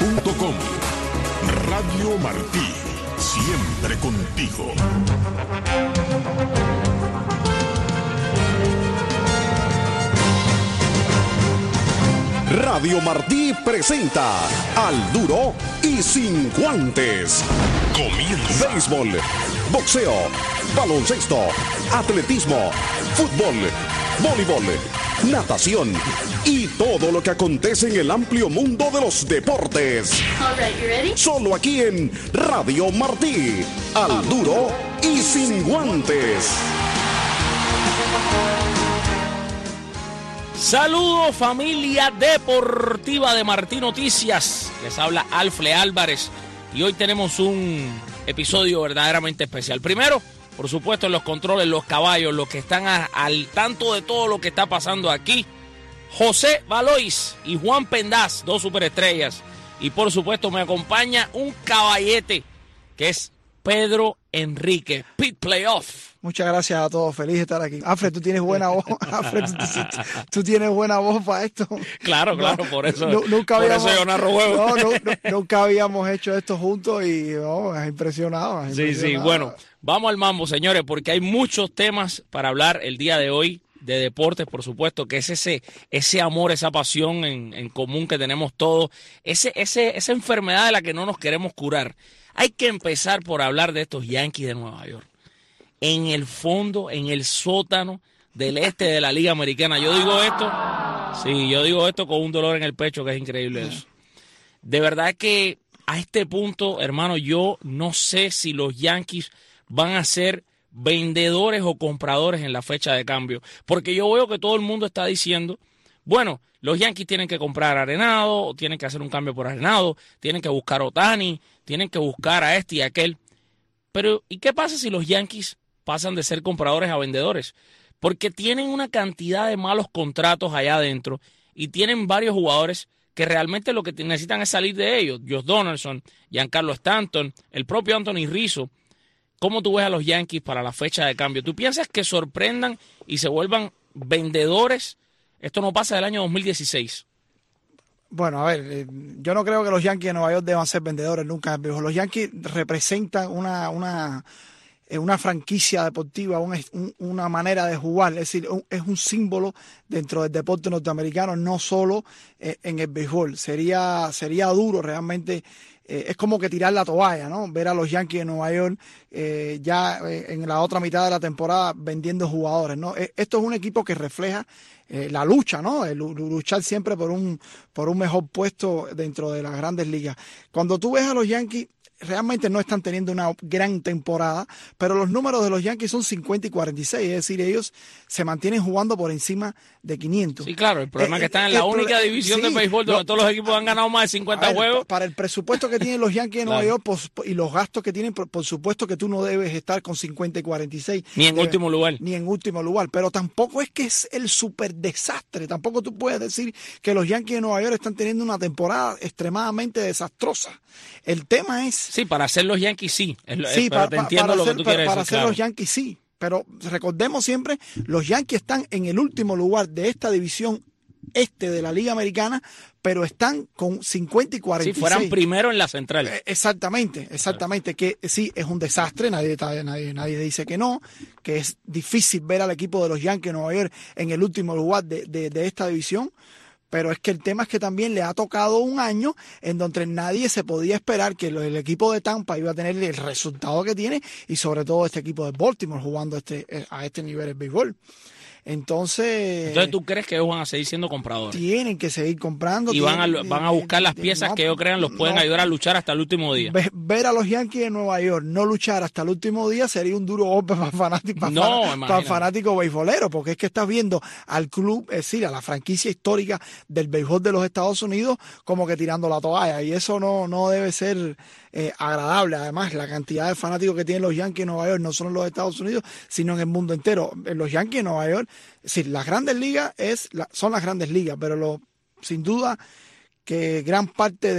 radiomartí.com. Radio Martí, siempre contigo. Radio Martí presenta Al Duro y Sin Guantes. Comienza. Béisbol, boxeo, baloncesto, atletismo, fútbol, voleibol, natación y todo lo que acontece en el amplio mundo de los deportes. All right, you ready? Solo aquí en Radio Martí. Al Duro y Sin Guantes. Saludos, familia deportiva de Martí Noticias. Les habla Alfle Álvarez y hoy tenemos un episodio verdaderamente especial. Primero, por supuesto, en los controles, los caballos, los que están al tanto de todo lo que está pasando aquí. José Valois y Juan Pendaz, dos superestrellas. Y por supuesto me acompaña un caballete que es Pedro Enrique, Pit Playoff. Muchas gracias a todos, feliz de estar aquí. Alfred, tú tienes buena voz. Alfred, tú tienes buena voz para esto. Claro, por eso, nunca por eso yo narro juegos. Nunca habíamos hecho esto juntos y es impresionado. Sí, bueno, vamos al mambo, señores, porque hay muchos temas para hablar el día de hoy, de deportes, por supuesto, que es ese amor, esa pasión en común que tenemos todos, esa enfermedad de la que no nos queremos curar. Hay que empezar por hablar de estos Yankees de Nueva York. En el fondo, en el sótano del este de la Liga Americana. Yo digo esto con un dolor en el pecho que es increíble eso. De verdad que a este punto, hermano, yo no sé si los Yankees van a ser vendedores o compradores en la fecha de cambio. Porque yo veo que todo el mundo está diciendo, bueno, los Yankees tienen que comprar a Arenado, tienen que hacer un cambio por Arenado, tienen que buscar a Ohtani, tienen que buscar a este y a aquel. Pero, ¿y qué pasa si los Yankees pasan de ser compradores a vendedores? Porque tienen una cantidad de malos contratos allá adentro y tienen varios jugadores que realmente lo que necesitan es salir de ellos. Josh Donaldson, Giancarlo Stanton, el propio Anthony Rizzo. ¿Cómo tú ves a los Yankees para la fecha de cambio? ¿Tú piensas que sorprendan y se vuelvan vendedores? Esto no pasa del año 2016. Bueno, a ver, yo no creo que los Yankees de Nueva York deban ser vendedores nunca. Los Yankees representan una franquicia deportiva, una manera de jugar, es decir, es un símbolo dentro del deporte norteamericano, no solo en el béisbol. Sería duro realmente, es como que tirar la toalla, ¿no? Ver a los Yankees de Nueva York en la otra mitad de la temporada vendiendo jugadores, ¿no? Esto es un equipo que refleja la lucha, ¿no? Luchar siempre por un mejor puesto dentro de las grandes ligas. Cuando tú ves a los Yankees, realmente no están teniendo una gran temporada, pero los números de los Yankees son 50 y 46, es decir, ellos se mantienen jugando por encima de 500. Sí, claro, el problema es que están en la única división de béisbol donde todos los equipos han ganado más de 50 juegos. Para el presupuesto que tienen los Yankees de Nueva York y los gastos que tienen, por supuesto que tú no debes estar con 50 y 46. Ni en último lugar. Ni en último lugar, pero tampoco es que es el super desastre, tampoco tú puedes decir que los Yankees de Nueva York están teniendo una temporada extremadamente desastrosa. El tema es... Sí, para hacer los Yankees sí. Sí, te entiendo lo que tú quieres decir. Para hacer los Yankees sí, pero recordemos siempre, los Yankees están en el último lugar de esta división este de la Liga Americana, pero están con 50 y 46. Si fueran primero en la central. Exactamente, que sí, es un desastre, nadie dice que no, que es difícil ver al equipo de los Yankees de Nueva York en el último lugar de esta división. Pero es que el tema es que también le ha tocado un año en donde nadie se podía esperar que el equipo de Tampa iba a tener el resultado que tiene y sobre todo este equipo de Baltimore jugando a este nivel de béisbol. Entonces, ¿tú crees que ellos van a seguir siendo compradores? Tienen que seguir comprando. Y van a buscar las piezas que ellos crean los pueden ayudar a luchar hasta el último día. Ver a los Yankees de Nueva York no luchar hasta el último día sería un duro golpe para fanático beisbolero, porque es que estás viendo al club, es decir, a la franquicia histórica del béisbol de los Estados Unidos como que tirando la toalla, y eso no debe ser agradable. Además, la cantidad de fanáticos que tienen los Yankees de Nueva York no solo en los Estados Unidos, sino en el mundo entero. Los Yankees de Nueva York, es decir, las grandes ligas son las grandes ligas, pero sin duda que gran parte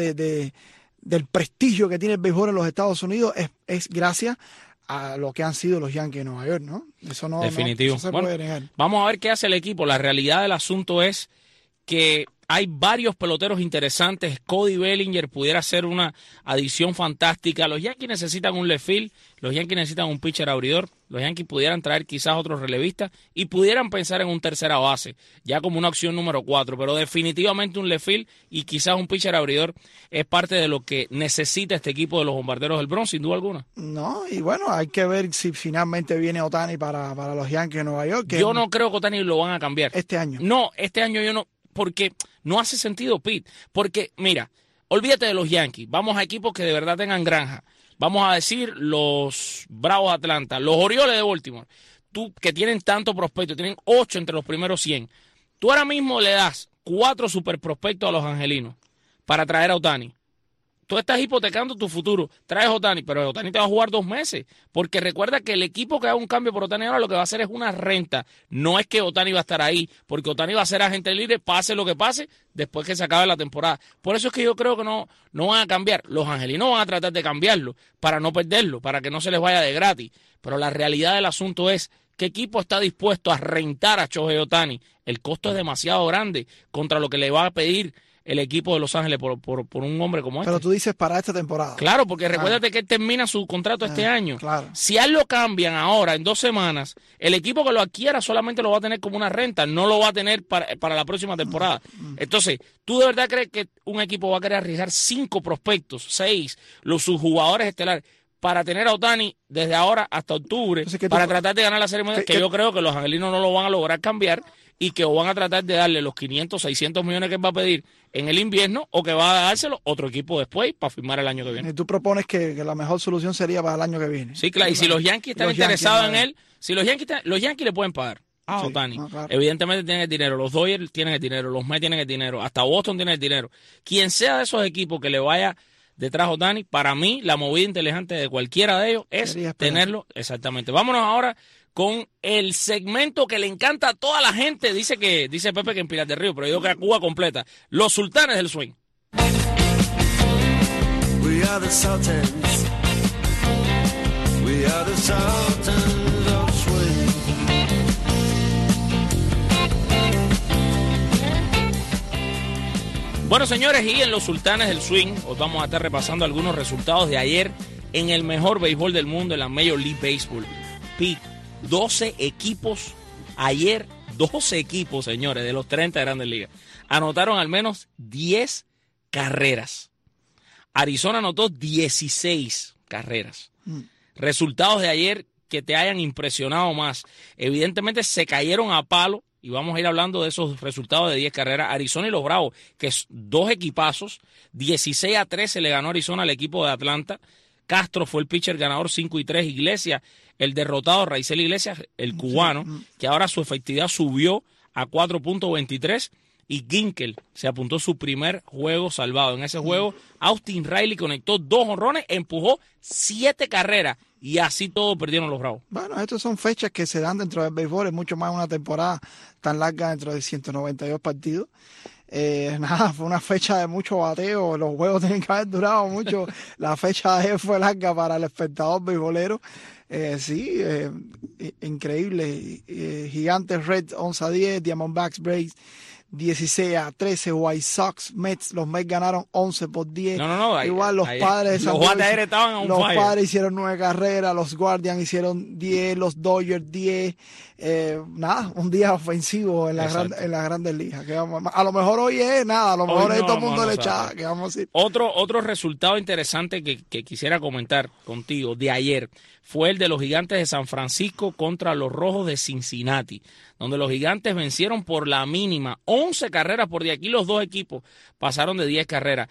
del prestigio que tiene el béisbol en los Estados Unidos es gracias a lo que han sido los Yankees de Nueva York, ¿no? Definitivo. No se puede negar. Vamos a ver qué hace el equipo. La realidad del asunto es que hay varios peloteros interesantes. Cody Bellinger pudiera ser una adición fantástica. Los Yankees necesitan un left field, los Yankees necesitan un pitcher abridor, los Yankees pudieran traer quizás otros relevistas y pudieran pensar en un tercera base, ya como una opción número 4, pero definitivamente un left field y quizás un pitcher abridor es parte de lo que necesita este equipo de los Bombarderos del Bronx, sin duda alguna. No, y bueno, hay que ver si finalmente viene Ohtani para los Yankees de Nueva York. Yo no creo que Ohtani lo van a cambiar. Este año. No, este año yo no, porque no hace sentido, Pete. Porque, mira, olvídate de los Yankees. Vamos a equipos que de verdad tengan granja. Vamos a decir los Bravos de Atlanta, los Orioles de Baltimore. Tú, que tienen tanto prospecto, tienen 8 entre los primeros 100. Tú ahora mismo le das 4 super prospectos a los angelinos para traer a Ohtani. Tú estás hipotecando tu futuro. Traes a Ohtani, pero Ohtani te va a jugar 2 meses. Porque recuerda que el equipo que haga un cambio por Ohtani ahora lo que va a hacer es una renta. No es que Ohtani va a estar ahí, porque Ohtani va a ser agente libre, pase lo que pase, después que se acabe la temporada. Por eso es que yo creo que no van a cambiar. Los angelinos van a tratar de cambiarlo para no perderlo, para que no se les vaya de gratis. Pero la realidad del asunto es, ¿qué equipo está dispuesto a rentar a Shohei Ohtani? El costo es demasiado grande contra lo que le va a pedir el equipo de Los Ángeles por un hombre como este. Pero tú dices para esta temporada. Claro, porque recuérdate que él termina su contrato este año. Claro. Si a él lo cambian ahora, en 2 semanas, el equipo que lo adquiera solamente lo va a tener como una renta, no lo va a tener para la próxima temporada. Entonces, ¿tú de verdad crees que un equipo va a querer arriesgar 5 prospectos, 6, sus jugadores estelares, para tener a Ohtani desde ahora hasta octubre, entonces, para tratar de ganar la Serie Mundial? Que yo creo que los angelinos no lo van a lograr cambiar y que o van a tratar de darle los 500, 600 millones que él va a pedir en el invierno o que va a dárselo otro equipo después para firmar el año que viene. Y tú propones que la mejor solución sería para el año que viene. Sí, claro, y si los Yankees están interesados en él, si los Yankees le pueden pagar a Ohtani. No, claro. Evidentemente tienen el dinero, los Dodgers tienen el dinero, los Mets tienen el dinero, hasta Boston tiene el dinero. Quien sea de esos equipos que le vaya detrás a Ohtani, para mí la movida inteligente de cualquiera de ellos es tenerlo. Exactamente. Vámonos ahora con el segmento que le encanta a toda la gente. Dice Pepe que en Pinar del Río, pero yo digo que a Cuba completa. Los Sultanes del Swing. We are the Sultans. We are the Sultans of Swing. Bueno, señores, y en los Sultanes del Swing, os vamos a estar repasando algunos resultados de ayer en el mejor béisbol del mundo, en la Major League Baseball. Pete, 12 equipos ayer, 12 equipos, señores, de los 30 de Grandes Ligas, anotaron al menos 10 carreras. Arizona anotó 16 carreras. Resultados de ayer que te hayan impresionado más. Evidentemente se cayeron a palo, y vamos a ir hablando de esos resultados de 10 carreras. Arizona y los Bravos, que es 2 equipazos, 16-13 le ganó Arizona al equipo de Atlanta. Castro fue el pitcher ganador, 5-3. Iglesias, el derrotado, Raisel Iglesias, el cubano, que ahora su efectividad subió a 4.23. Y Ginkel se apuntó su primer juego salvado. En ese juego, Austin Riley conectó 2 jonrones, empujó 7 carreras. Y así todo perdieron los Bravos. Bueno, estas son fechas que se dan dentro del béisbol, es mucho más una temporada tan larga dentro de 192 partidos. Nada, fue una fecha de mucho bateo, los juegos tienen que haber durado mucho. La fecha de ayer fue larga para el espectador beisbolero. Sí, increíble. Gigantes Reds 11-10, Diamondbacks Braves 16-13, White Sox, Mets, los Mets ganaron 11-10. No, igual los Padres de San los Diego, Padres estaban los Padres hicieron 9 carreras, los Guardians hicieron 10, los Dodgers 10. Nada, un día ofensivo en las Grandes Ligas. A lo mejor hoy es nada, a lo mejor hoy todo el mundo le echa. Otro resultado interesante que quisiera comentar contigo de ayer fue el de los Gigantes de San Francisco contra los Rojos de Cincinnati, donde los Gigantes vencieron por la mínima 11 carreras por día. Aquí los dos equipos pasaron de 10 carreras.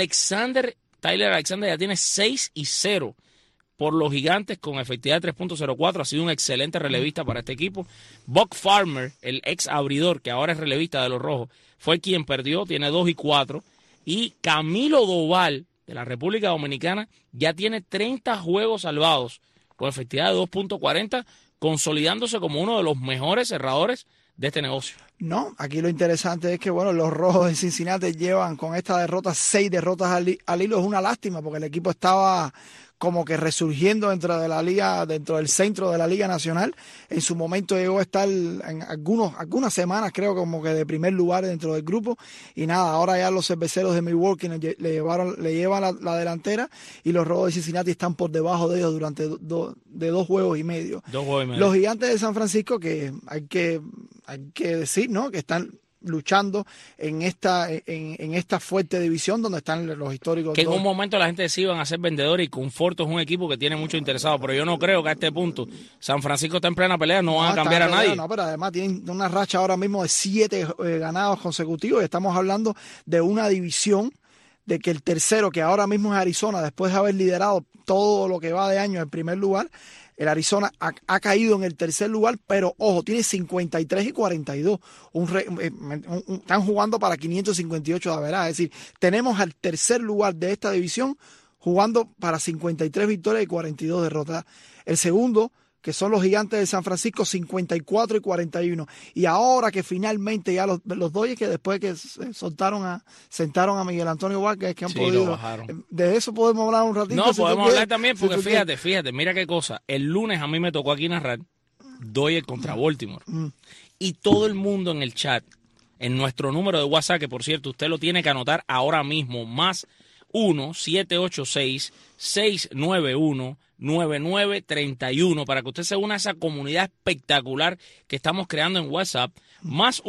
Tyler Alexander ya tiene 6-0 por los Gigantes con efectividad de 3.04. Ha sido un excelente relevista para este equipo. Buck Farmer, el ex abridor, que ahora es relevista de los Rojos, fue quien perdió, tiene 2-4. Y Camilo Doval, de la República Dominicana, ya tiene 30 juegos salvados con efectividad de 2.40, consolidándose como uno de los mejores cerradores de este negocio. No, aquí lo interesante es que, bueno, los Rojos de Cincinnati llevan con esta derrota 6 derrotas al hilo. Es una lástima porque el equipo estaba como que resurgiendo dentro de la liga, dentro del centro de la Liga Nacional. En su momento llegó a estar en algunas semanas, creo, como que de primer lugar dentro del grupo. Y nada, ahora ya los cerveceros de Milwaukee le llevan la delantera, y los Rojos de Cincinnati están por debajo de ellos durante de 2 juegos y medio. 2 juegos y medio. Los Gigantes de San Francisco, que hay que decir, ¿no?, que están luchando en esta fuerte división donde están los históricos. Que en un momento la gente decía iban a ser vendedores, y Conforto es un equipo que tiene muchos interesados, pero yo no creo que a este punto San Francisco está en plena pelea, no van a cambiar a nadie. No, pero además tienen una racha ahora mismo de 7 ganados consecutivos, y estamos hablando de una división de que el tercero, que ahora mismo es Arizona, después de haber liderado todo lo que va de año en primer lugar, el Arizona ha caído en el tercer lugar, pero ojo, tiene 53 y 42. Están jugando para 558 de average. Es decir, tenemos al tercer lugar de esta división jugando para 53 victorias y 42 derrotas. El segundo, que son los Gigantes de San Francisco, 54 y 41. Y ahora que finalmente ya los Dodgers, que después que sentaron a Miguel Antonio Vázquez, que han podido... De eso podemos hablar un ratito. No, podemos hablar también, porque fíjate, mira qué cosa. El lunes a mí me tocó aquí narrar Dodgers contra Baltimore. Y todo el mundo en el chat, en nuestro número de WhatsApp, que por cierto usted lo tiene que anotar ahora mismo, más 1-786-691-9931, para que usted se una a esa comunidad espectacular que estamos creando en WhatsApp, más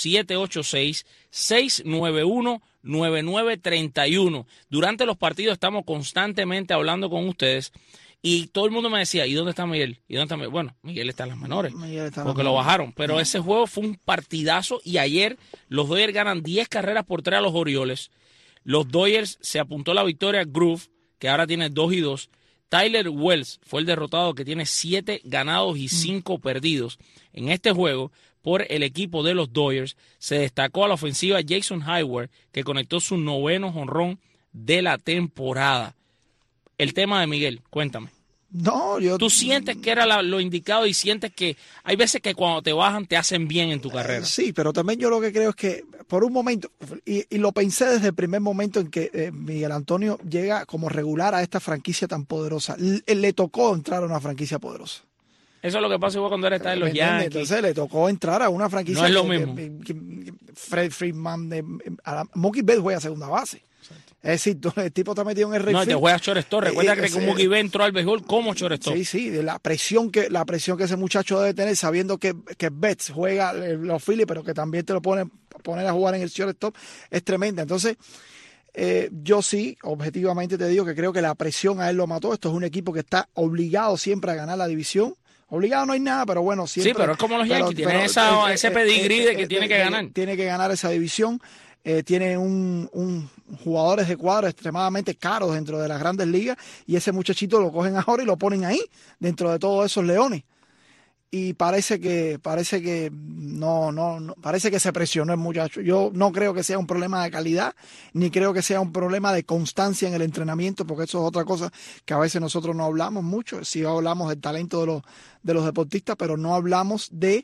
1-786-691-9931. Durante los partidos estamos constantemente hablando con ustedes, y todo el mundo me decía, ¿y dónde está Miguel? ¿Y dónde está Miguel? Bueno, Miguel está en las menores, porque lo bajaron, pero ese juego fue un partidazo, y ayer los Dodgers ganan 10 carreras por 3 a los Orioles. Los Dodgers se apuntó la victoria Groove, que ahora tiene 2-2. Tyler Wells fue el derrotado, que tiene 7 ganados y 5 perdidos. En este juego, por el equipo de los Dodgers, se destacó a la ofensiva Jason Hayward, que conectó su 9º jonrón de la temporada. El tema de Miguel, cuéntame. No, ¿Tú sientes que era lo indicado, y sientes que hay veces que cuando te bajan te hacen bien en tu carrera? Sí, pero también yo lo que creo es que por un momento, y lo pensé desde el primer momento en que Miguel Antonio llega como regular a esta franquicia tan poderosa, le tocó entrar a una franquicia poderosa. Eso es lo que pasa igual cuando él está en los Yankees. Entonces le tocó entrar a una franquicia. No es lo mismo. Fred Freeman, Mookie Betts juega segunda base. Es decir, el tipo está metido en el No, te juega shortstop. Recuerda que Mookie Betts entró al béisbol como shortstop. Sí, la presión que ese muchacho debe tener, sabiendo que Betts juega los Phillies, pero que también te lo poner a jugar en el shortstop, es tremenda. Entonces, yo sí, objetivamente te digo que creo que la presión a él lo mató. Esto es un equipo que está obligado siempre a ganar la división. Obligado no hay nada, pero bueno, siempre. Sí, pero es como los Yankees, tienen ese pedigrí de que tiene que ganar. Tiene que ganar esa división. Tiene jugadores de cuadro extremadamente caros dentro de las grandes ligas, y ese muchachito lo cogen ahora y lo ponen ahí, dentro de todos esos leones. Y parece que no, parece que se presionó el muchacho. Yo no creo que sea un problema de calidad, ni creo que sea un problema de constancia en el entrenamiento, porque eso es otra cosa que a veces nosotros no hablamos mucho. Sí hablamos del talento de los deportistas, pero no hablamos de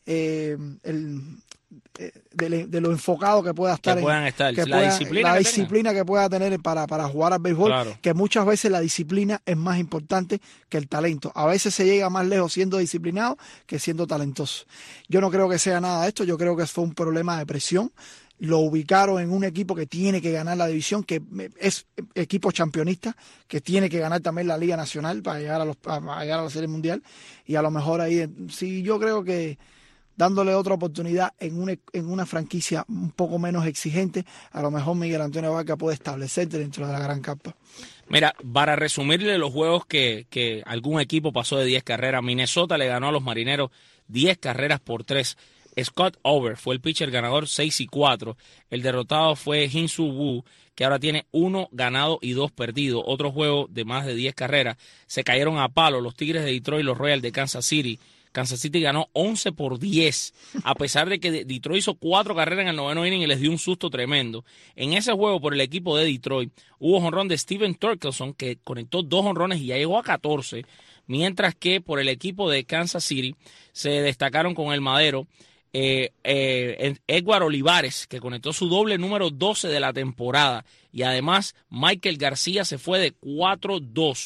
lo enfocado que pueda estar, la disciplina que pueda tener para jugar al béisbol, claro. Que muchas veces la disciplina es más importante que el talento. A veces se llega más lejos siendo disciplinado que siendo talentoso. Yo no creo que sea nada de esto, yo creo que fue un problema de presión. Lo ubicaron en un equipo que tiene que ganar la división, que es equipo championista, que tiene que ganar también la Liga Nacional para llegar a la Serie Mundial, y a lo mejor ahí sí, yo creo que dándole otra oportunidad en una franquicia un poco menos exigente, a lo mejor Miguel Antonio Vázquez puede establecerse dentro de la gran carpa. Mira, para resumirle los juegos que algún equipo pasó de 10 carreras, Minnesota le ganó a los Marineros 10 carreras por 3. Scott Over fue el pitcher ganador, 6-4. El derrotado fue Hyun-Soo Woo, que ahora tiene 1 ganado y 2 perdidos. Otro juego de más de 10 carreras. Se cayeron a palo los Tigres de Detroit y los Royals de Kansas City. Kansas City ganó 11-10, a pesar de que Detroit hizo 4 carreras en el 9º inning y les dio un susto tremendo. En ese juego, por el equipo de Detroit, hubo jonrón de Steven Torkelson, que conectó 2 jonrones y ya llegó a 14, mientras que por el equipo de Kansas City se destacaron con el madero Edward Olivares, que conectó su doble número 12 de la temporada, y además Michael García se fue de 4-2.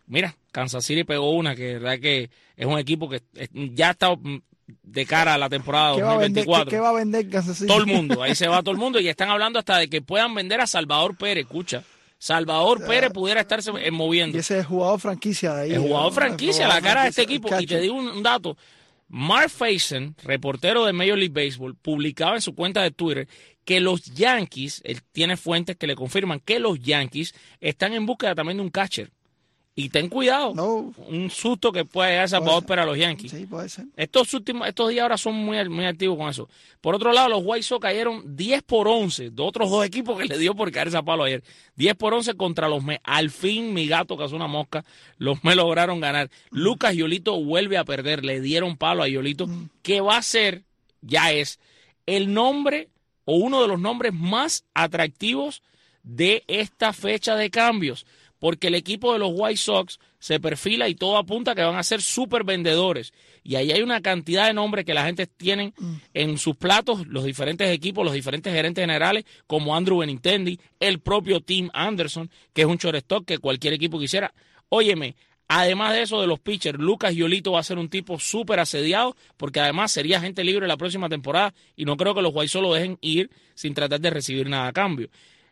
mira, Kansas City pegó una, que de verdad que es un equipo que ya está de cara a la temporada 2024. ¿Qué va a vender Kansas City? Todo el mundo, ahí se va todo el mundo, y están hablando hasta de que puedan vender a Salvador Pérez, escucha. Salvador Pérez pudiera estarse moviendo. Y ese es el jugador franquicia de ahí. El jugador franquicia, la cara de este equipo. Cacho. Y te digo un dato. Mark Faison, reportero de Major League Baseball, publicaba en su cuenta de Twitter que los Yankees, él tiene fuentes que le confirman que los Yankees están en búsqueda también de un catcher. Y ten cuidado, No. un susto que puede llegar Salvador Pérez a los Yankees. Sí, puede ser. Estos días ahora son muy activos con eso. Por otro lado, los White Sox cayeron 10-11 de otros dos equipos que le dio por caerse a palo ayer. 10-11 contra los Mets. Al fin, mi gato cazó una mosca. Los Mets lograron ganar. Lucas Yolito vuelve a perder. Le dieron palo a Yolito, que va a ser, ya es, el nombre o uno de los nombres más atractivos de esta fecha de cambios. Porque el equipo de los White Sox se perfila y todo apunta a que van a ser súper vendedores. Y ahí hay una cantidad de nombres que la gente tiene en sus platos, los diferentes equipos, los diferentes gerentes generales, como Andrew Benintendi, el propio Tim Anderson, que es un shortstop que cualquier equipo quisiera. Óyeme, además de eso de los pitchers, Lucas Yolito va a ser un tipo súper asediado, porque además sería agente libre la próxima temporada y no creo que los White Sox lo dejen ir sin tratar de recibir nada a cambio.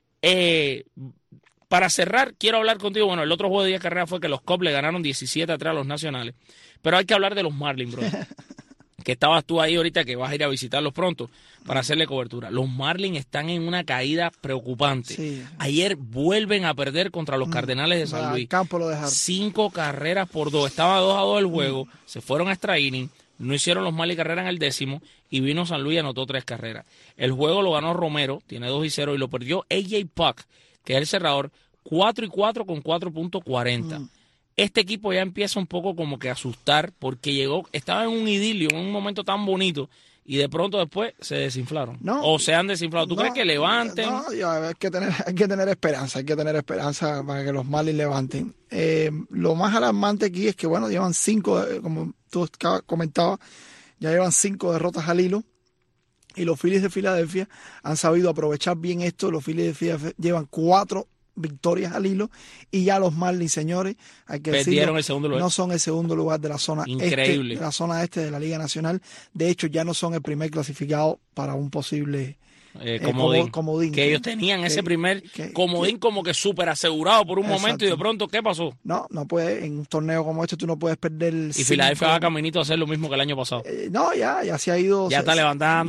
Para cerrar, quiero hablar contigo. Bueno, el otro juego de 10 carreras fue que los Cubs le ganaron 17-3 a los Nacionales. Pero hay que hablar de los Marlins, bro. Que estabas tú ahí ahorita, que vas a ir a visitarlos pronto para hacerle cobertura. Los Marlins están en una caída preocupante. Sí. Ayer vuelven a perder contra los Cardenales de San Luis. Al campo lo dejaron. 5-2. Estaba 2-2 el juego. Se fueron a extra inning. No hicieron los Marlins carrera en el 10º y vino San Luis y anotó 3 carreras. El juego lo ganó Romero, tiene 2-0, y lo perdió A.J. Puck, que es el cerrador, 4-4 con 4.40. Este equipo ya empieza un poco como que a asustar porque estaba en un idilio, en un momento tan bonito, y de pronto después se desinflaron. O se han desinflado. ¿Tú crees que levanten? No, hay que tener esperanza para que los Marlins levanten. Lo más alarmante aquí es que, bueno, llevan 5, como tú comentabas, ya llevan 5 derrotas al hilo. Y los Phillies de Filadelfia han sabido aprovechar bien esto. Los Phillies de Filadelfia llevan 4 victorias al hilo. Y ya los Marlins, señores, hay que perdieron el segundo lugar. No son el segundo lugar de la zona increíble. De la zona este de la Liga Nacional. De hecho, ya no son el primer clasificado para un posible comodín. Que ellos tenían ese primer comodín como que súper asegurado por un momento, y de pronto, ¿qué pasó? No puedes, en un torneo como este tú no puedes perder. Y Filadelfia va caminito a hacer lo mismo que el año pasado. Ya se ha ido. Ya está levantando.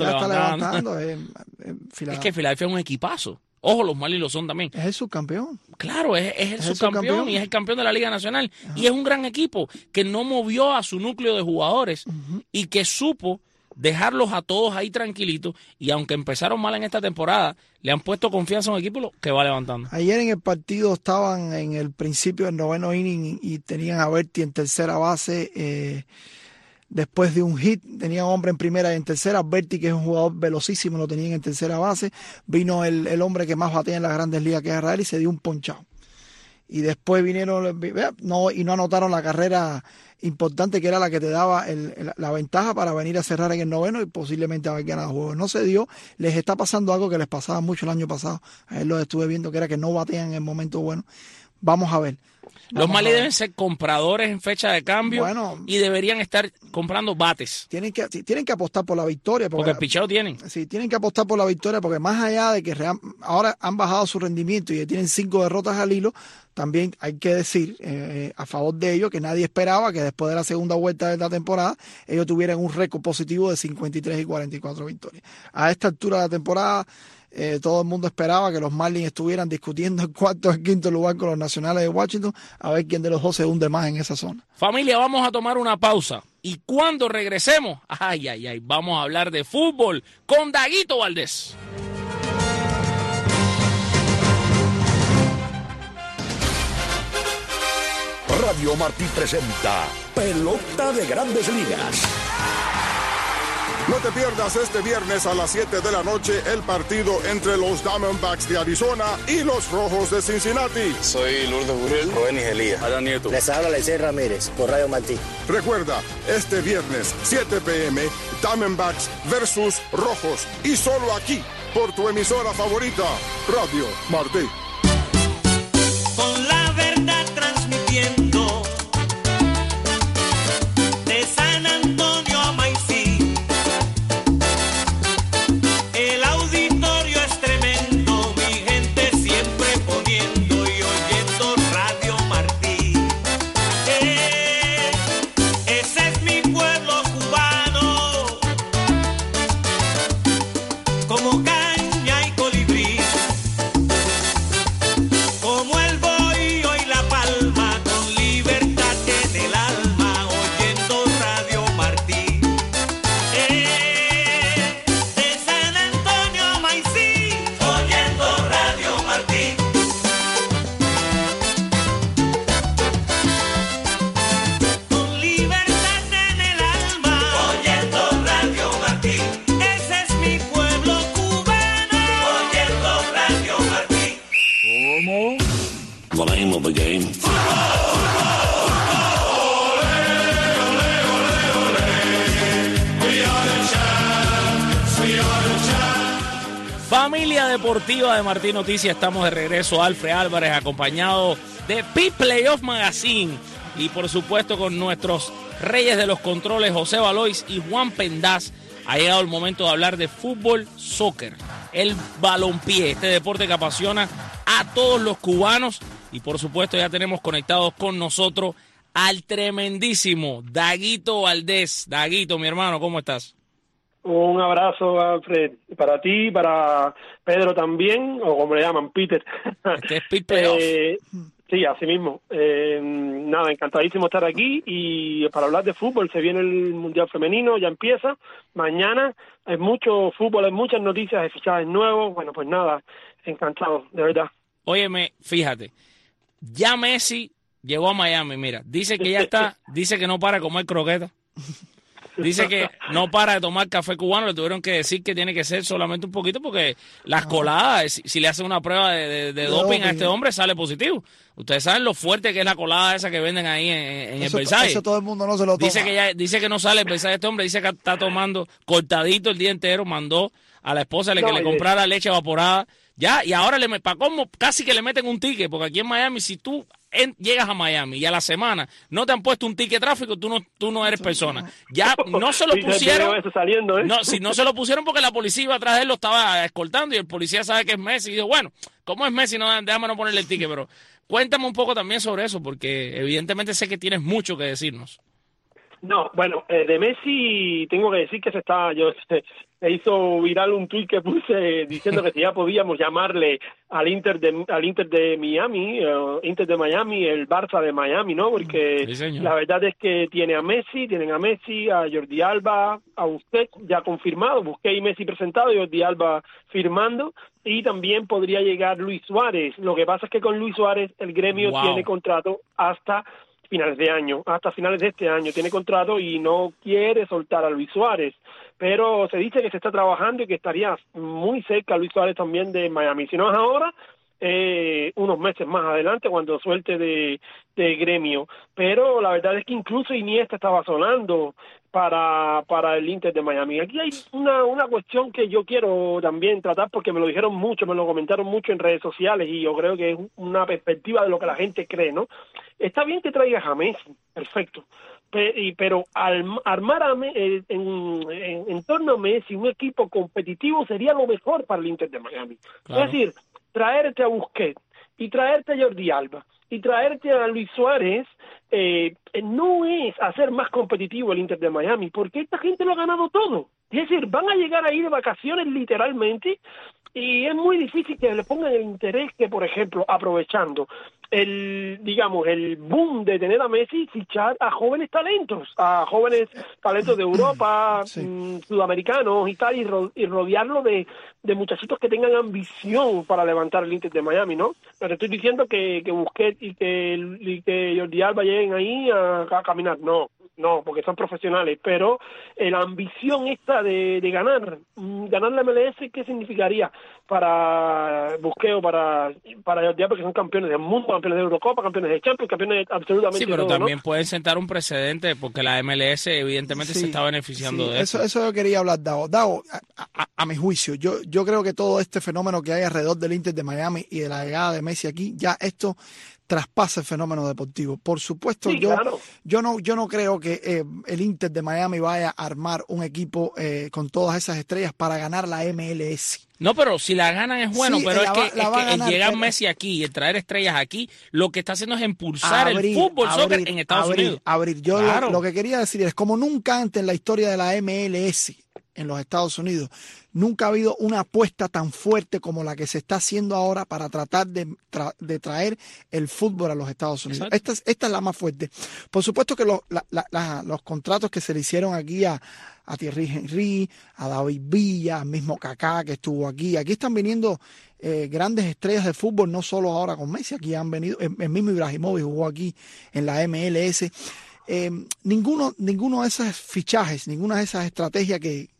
Es que Filadelfia es un equipazo. Ojo, los Marlins lo son también. Es el subcampeón. Claro, es el subcampeón y es el campeón de la Liga Nacional. Y es un gran equipo que no movió a su núcleo de jugadores y que supo dejarlos a todos ahí tranquilitos, y aunque empezaron mal en esta temporada, le han puesto confianza a un equipo que va levantando. Ayer en el partido estaban en el principio del 9º inning y tenían a Berti en tercera base. Después de un hit, tenían hombre en primera y en tercera. Berti, que es un jugador velocísimo, lo tenían en tercera base. Vino el hombre que más batea en las Grandes Ligas, que es Israel, y se dio un ponchado. Y después vinieron, no anotaron la carrera importante, que era la que te daba la ventaja para venir a cerrar en el 9º y posiblemente haber ganado el juego. No se dio. Les está pasando algo que les pasaba mucho el año pasado. A él lo estuve viendo, que era que no batean en el momento bueno. Vamos a ver. Los Marlins deben ser compradores en fecha de cambio, y deberían estar comprando bates. Tienen que apostar por la victoria. Porque el picheo tienen. Sí, tienen que apostar por la victoria, porque más allá de que ahora han bajado su rendimiento y tienen 5 derrotas al hilo, también hay que decir a favor de ellos que nadie esperaba que después de la segunda vuelta de la temporada ellos tuvieran un récord positivo de 53 y 44 victorias. A esta altura de la temporada todo el mundo esperaba que los Marlins estuvieran discutiendo el cuarto o el quinto lugar con los Nacionales de Washington, a ver quién de los dos se hunde más en esa zona. Familia, vamos a tomar una pausa, y cuando regresemos, vamos a hablar de fútbol con Daguito Valdés. Radio Martí presenta Pelota de Grandes Ligas. No te pierdas este viernes a las 7 de la noche el partido entre los Diamondbacks de Arizona y los Rojos de Cincinnati. Soy Lourdes Burrell, Jovenis Elías, Adán Nieto. Les habla Lecey Ramírez por Radio Martí. Recuerda, este viernes 7 p.m. Diamondbacks versus Rojos, y solo aquí por tu emisora favorita, Radio Martí. Con la verdad transmitiendo The name of the game. Familia deportiva de Martín Noticias, estamos de regreso. Alfred Álvarez acompañado de P-Playoff Magazine y por supuesto con nuestros reyes de los controles José Valois y Juan Pendaz. Ha llegado el momento de hablar de fútbol, soccer, el balompié, este deporte que apasiona a todos los cubanos. Y por supuesto ya tenemos conectados con nosotros al tremendísimo Daguito Valdés. Daguito, mi hermano, ¿cómo estás? Un abrazo, Alfred, para ti, para Pedro también, o como le llaman, Peter. Este es Peter. Sí, así mismo. Nada, encantadísimo estar aquí y para hablar de fútbol. Se viene el Mundial Femenino, ya empieza. Mañana hay mucho fútbol, hay muchas noticias de fichajes nuevos. Bueno, pues nada, encantado, de verdad. Óyeme, fíjate, ya Messi llegó a Miami, mira, dice que ya está, dice que no para de comer croquetas. Dice que no para de tomar café cubano, le tuvieron que decir que tiene que ser solamente un poquito porque las coladas, si le hacen una prueba de doping a este hombre, sale positivo. Ustedes saben lo fuerte que es la colada esa que venden ahí en el Versailles. Eso todo el mundo no se lo toma. Dice que no sale el Versailles este hombre, dice que está tomando cortadito el día entero, mandó a la esposa que le comprara leche evaporada. Ya, y ahora casi que le meten un ticket, porque aquí en Miami, si tú llegas a Miami y a la semana no te han puesto un ticket de tráfico, tú no eres persona. Ya no se lo pusieron. No, si no se lo pusieron porque la policía iba atrás de él, lo estaba escoltando y el policía sabe que es Messi. Y dijo, bueno, ¿cómo es Messi? No, déjame no ponerle el ticket, pero cuéntame un poco también sobre eso, porque evidentemente sé que tienes mucho que decirnos. No, bueno, de Messi tengo que decir que se hizo viral un tuit que puse diciendo que si ya podíamos llamarle al Inter de Miami, Inter de Miami, el Barça de Miami, ¿no? Porque sí, la verdad es que tienen a Messi, a Jordi Alba, a Busquets ya confirmado, Busquets y Messi presentado, y Jordi Alba firmando, y también podría llegar Luis Suárez. Lo que pasa es que con Luis Suárez el gremio tiene contrato hasta finales de este año tiene contrato y no quiere soltar a Luis Suárez, pero se dice que se está trabajando y que estaría muy cerca Luis Suárez también de Miami, si no es ahora, unos meses más adelante cuando suelte de gremio, pero la verdad es que incluso Iniesta estaba sonando para el Inter de Miami. Aquí hay una cuestión que yo quiero también tratar porque me lo dijeron mucho, me lo comentaron mucho en redes sociales y yo creo que es una perspectiva de lo que la gente cree, ¿no? Está bien que traigas a Messi, perfecto, pero al armar en torno a Messi un equipo competitivo sería lo mejor para el Inter de Miami. Claro. Es decir, traerte a Busquets y traerte a Jordi Alba y traerte a Luis Suárez no es hacer más competitivo el Inter de Miami, porque esta gente lo ha ganado todo. Es decir, van a llegar ahí de vacaciones literalmente y es muy difícil que le pongan el interés que, por ejemplo, aprovechando el boom de tener a Messi, fichar a jóvenes talentos de Europa, sudamericanos y tal, y rodearlo de muchachitos que tengan ambición para levantar el Inter de Miami, ¿no? No te estoy diciendo que Busquets y que Jordi Alba lleguen ahí a caminar, no, porque son profesionales, pero la ambición esta de ganar la MLS, ¿qué significaría para Busquets o para Jordi Alba, que son campeones del mundo, campeones de Eurocopa, campeones de Champions, campeones de absolutamente todo? Sí, pero todo, también ¿no? pueden sentar un precedente porque la MLS evidentemente se está beneficiando de eso. Eso yo quería hablar, Dago, a mi juicio, yo creo que todo este fenómeno que hay alrededor del Inter de Miami y de la llegada de Messi aquí, ya esto traspasa el fenómeno deportivo. Por supuesto, sí, claro. yo no creo que el Inter de Miami vaya a armar un equipo con todas esas estrellas para ganar la MLS. No, pero si la ganan es bueno, sí, pero es que el llegar Messi aquí y el traer estrellas aquí, lo que está haciendo es impulsar el fútbol, soccer en Estados Unidos. Yo lo que quería decir es, como nunca antes en la historia de la MLS en los Estados Unidos, nunca ha habido una apuesta tan fuerte como la que se está haciendo ahora para tratar de traer el fútbol a los Estados Unidos. Esta es la más fuerte. Por supuesto que los contratos que se le hicieron aquí a Thierry Henry, a David Villa, al mismo Kaká que estuvo aquí están viniendo grandes estrellas de fútbol, no solo ahora con Messi, aquí han venido, el mismo Ibrahimovic jugó aquí en la MLS. Ninguno de esos fichajes, ninguna de esas estrategias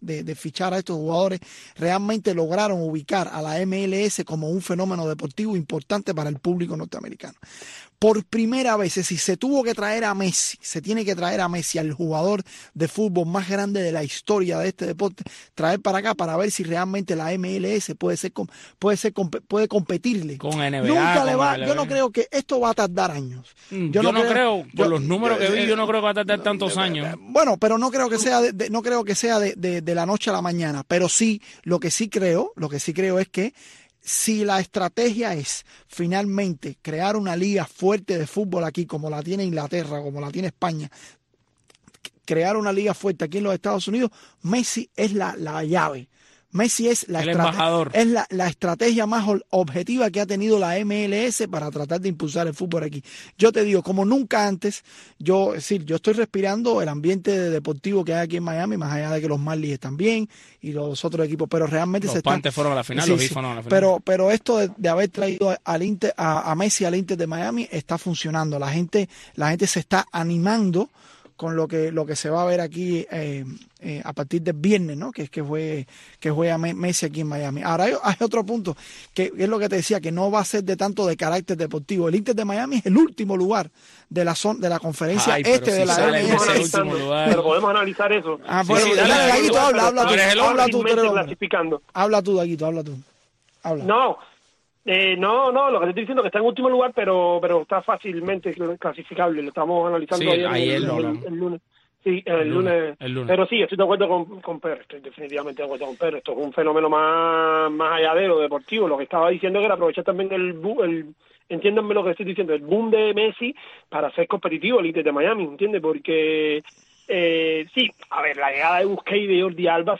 de fichar a estos jugadores, realmente lograron ubicar a la MLS como un fenómeno deportivo importante para el público norteamericano. Por primera vez, si se tuvo que traer a Messi, se tiene que traer a Messi, al jugador de fútbol más grande de la historia de este deporte, traer para acá para ver si realmente la MLS puede competirle. Con NBA, Nunca le con va, LB. Yo no creo que esto va a tardar años. Yo no creo, por los números que vi, yo no creo que va a tardar tantos años. Bueno, pero no creo que sea de la noche a la mañana. Pero sí, lo que sí creo es que si la estrategia es finalmente crear una liga fuerte de fútbol aquí, como la tiene Inglaterra, como la tiene España, crear una liga fuerte aquí en los Estados Unidos, Messi es la llave. Messi es la estrategia más objetiva que ha tenido la MLS para tratar de impulsar el fútbol aquí. Yo te digo, como nunca antes, yo estoy respirando el ambiente deportivo que hay aquí en Miami, más allá de que los Marlins están bien y los otros equipos, pero realmente los Panthers fueron a la final, los Heat fueron a la final. Pero esto de haber traído a Messi al Inter de Miami está funcionando. La gente se está animando con lo que se va a ver aquí a partir del viernes, ¿no? Que juega Messi aquí en Miami. Ahora hay otro punto, que es lo que te decía, que no va a ser de tanto de carácter deportivo. El Inter de Miami es el último lugar de la conferencia de la MLS. Pero podemos analizar eso. Daguito, habla tú. Clasificando. Habla tú, Daguito, habla tú. No, lo que te estoy diciendo es que está en último lugar, pero está fácilmente clasificable. Lo estamos analizando ayer el lunes. Sí, el lunes. Pero sí, estoy de acuerdo con Pérez, estoy definitivamente de acuerdo con Pérez. Esto es un fenómeno más allá de lo deportivo. Lo que estaba diciendo era aprovechar también entiéndanme lo que estoy diciendo, el boom de Messi para ser competitivo el Inter de Miami, ¿entiendes? Porque, sí, a ver, la llegada de Busquets y de Jordi Alba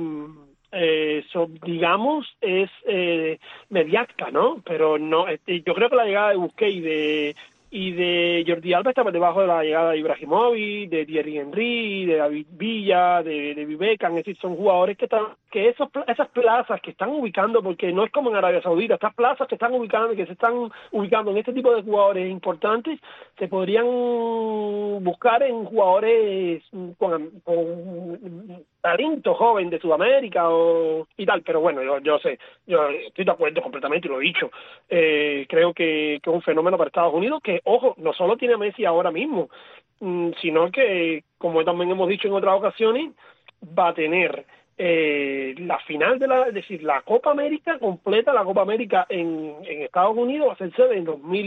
digamos, es mediática, ¿no? Pero no, yo creo que la llegada de Busquets y de Jordi Alba está por debajo de la llegada de Ibrahimovic, de Thierry Henry, de David Villa, de Beckham. Es decir, son jugadores que esas plazas que están ubicando, porque no es como en Arabia Saudita, estas plazas que se están ubicando en este tipo de jugadores importantes, se podrían buscar en jugadores con talento joven de Sudamérica y tal. Pero bueno, yo estoy de acuerdo completamente, y lo he dicho. Creo que es un fenómeno para Estados Unidos que, ojo, no solo tiene a Messi ahora mismo, sino que, como también hemos dicho en otras ocasiones, va a tener la final es decir, la Copa América completa, la Copa América en Estados Unidos va a ser sede en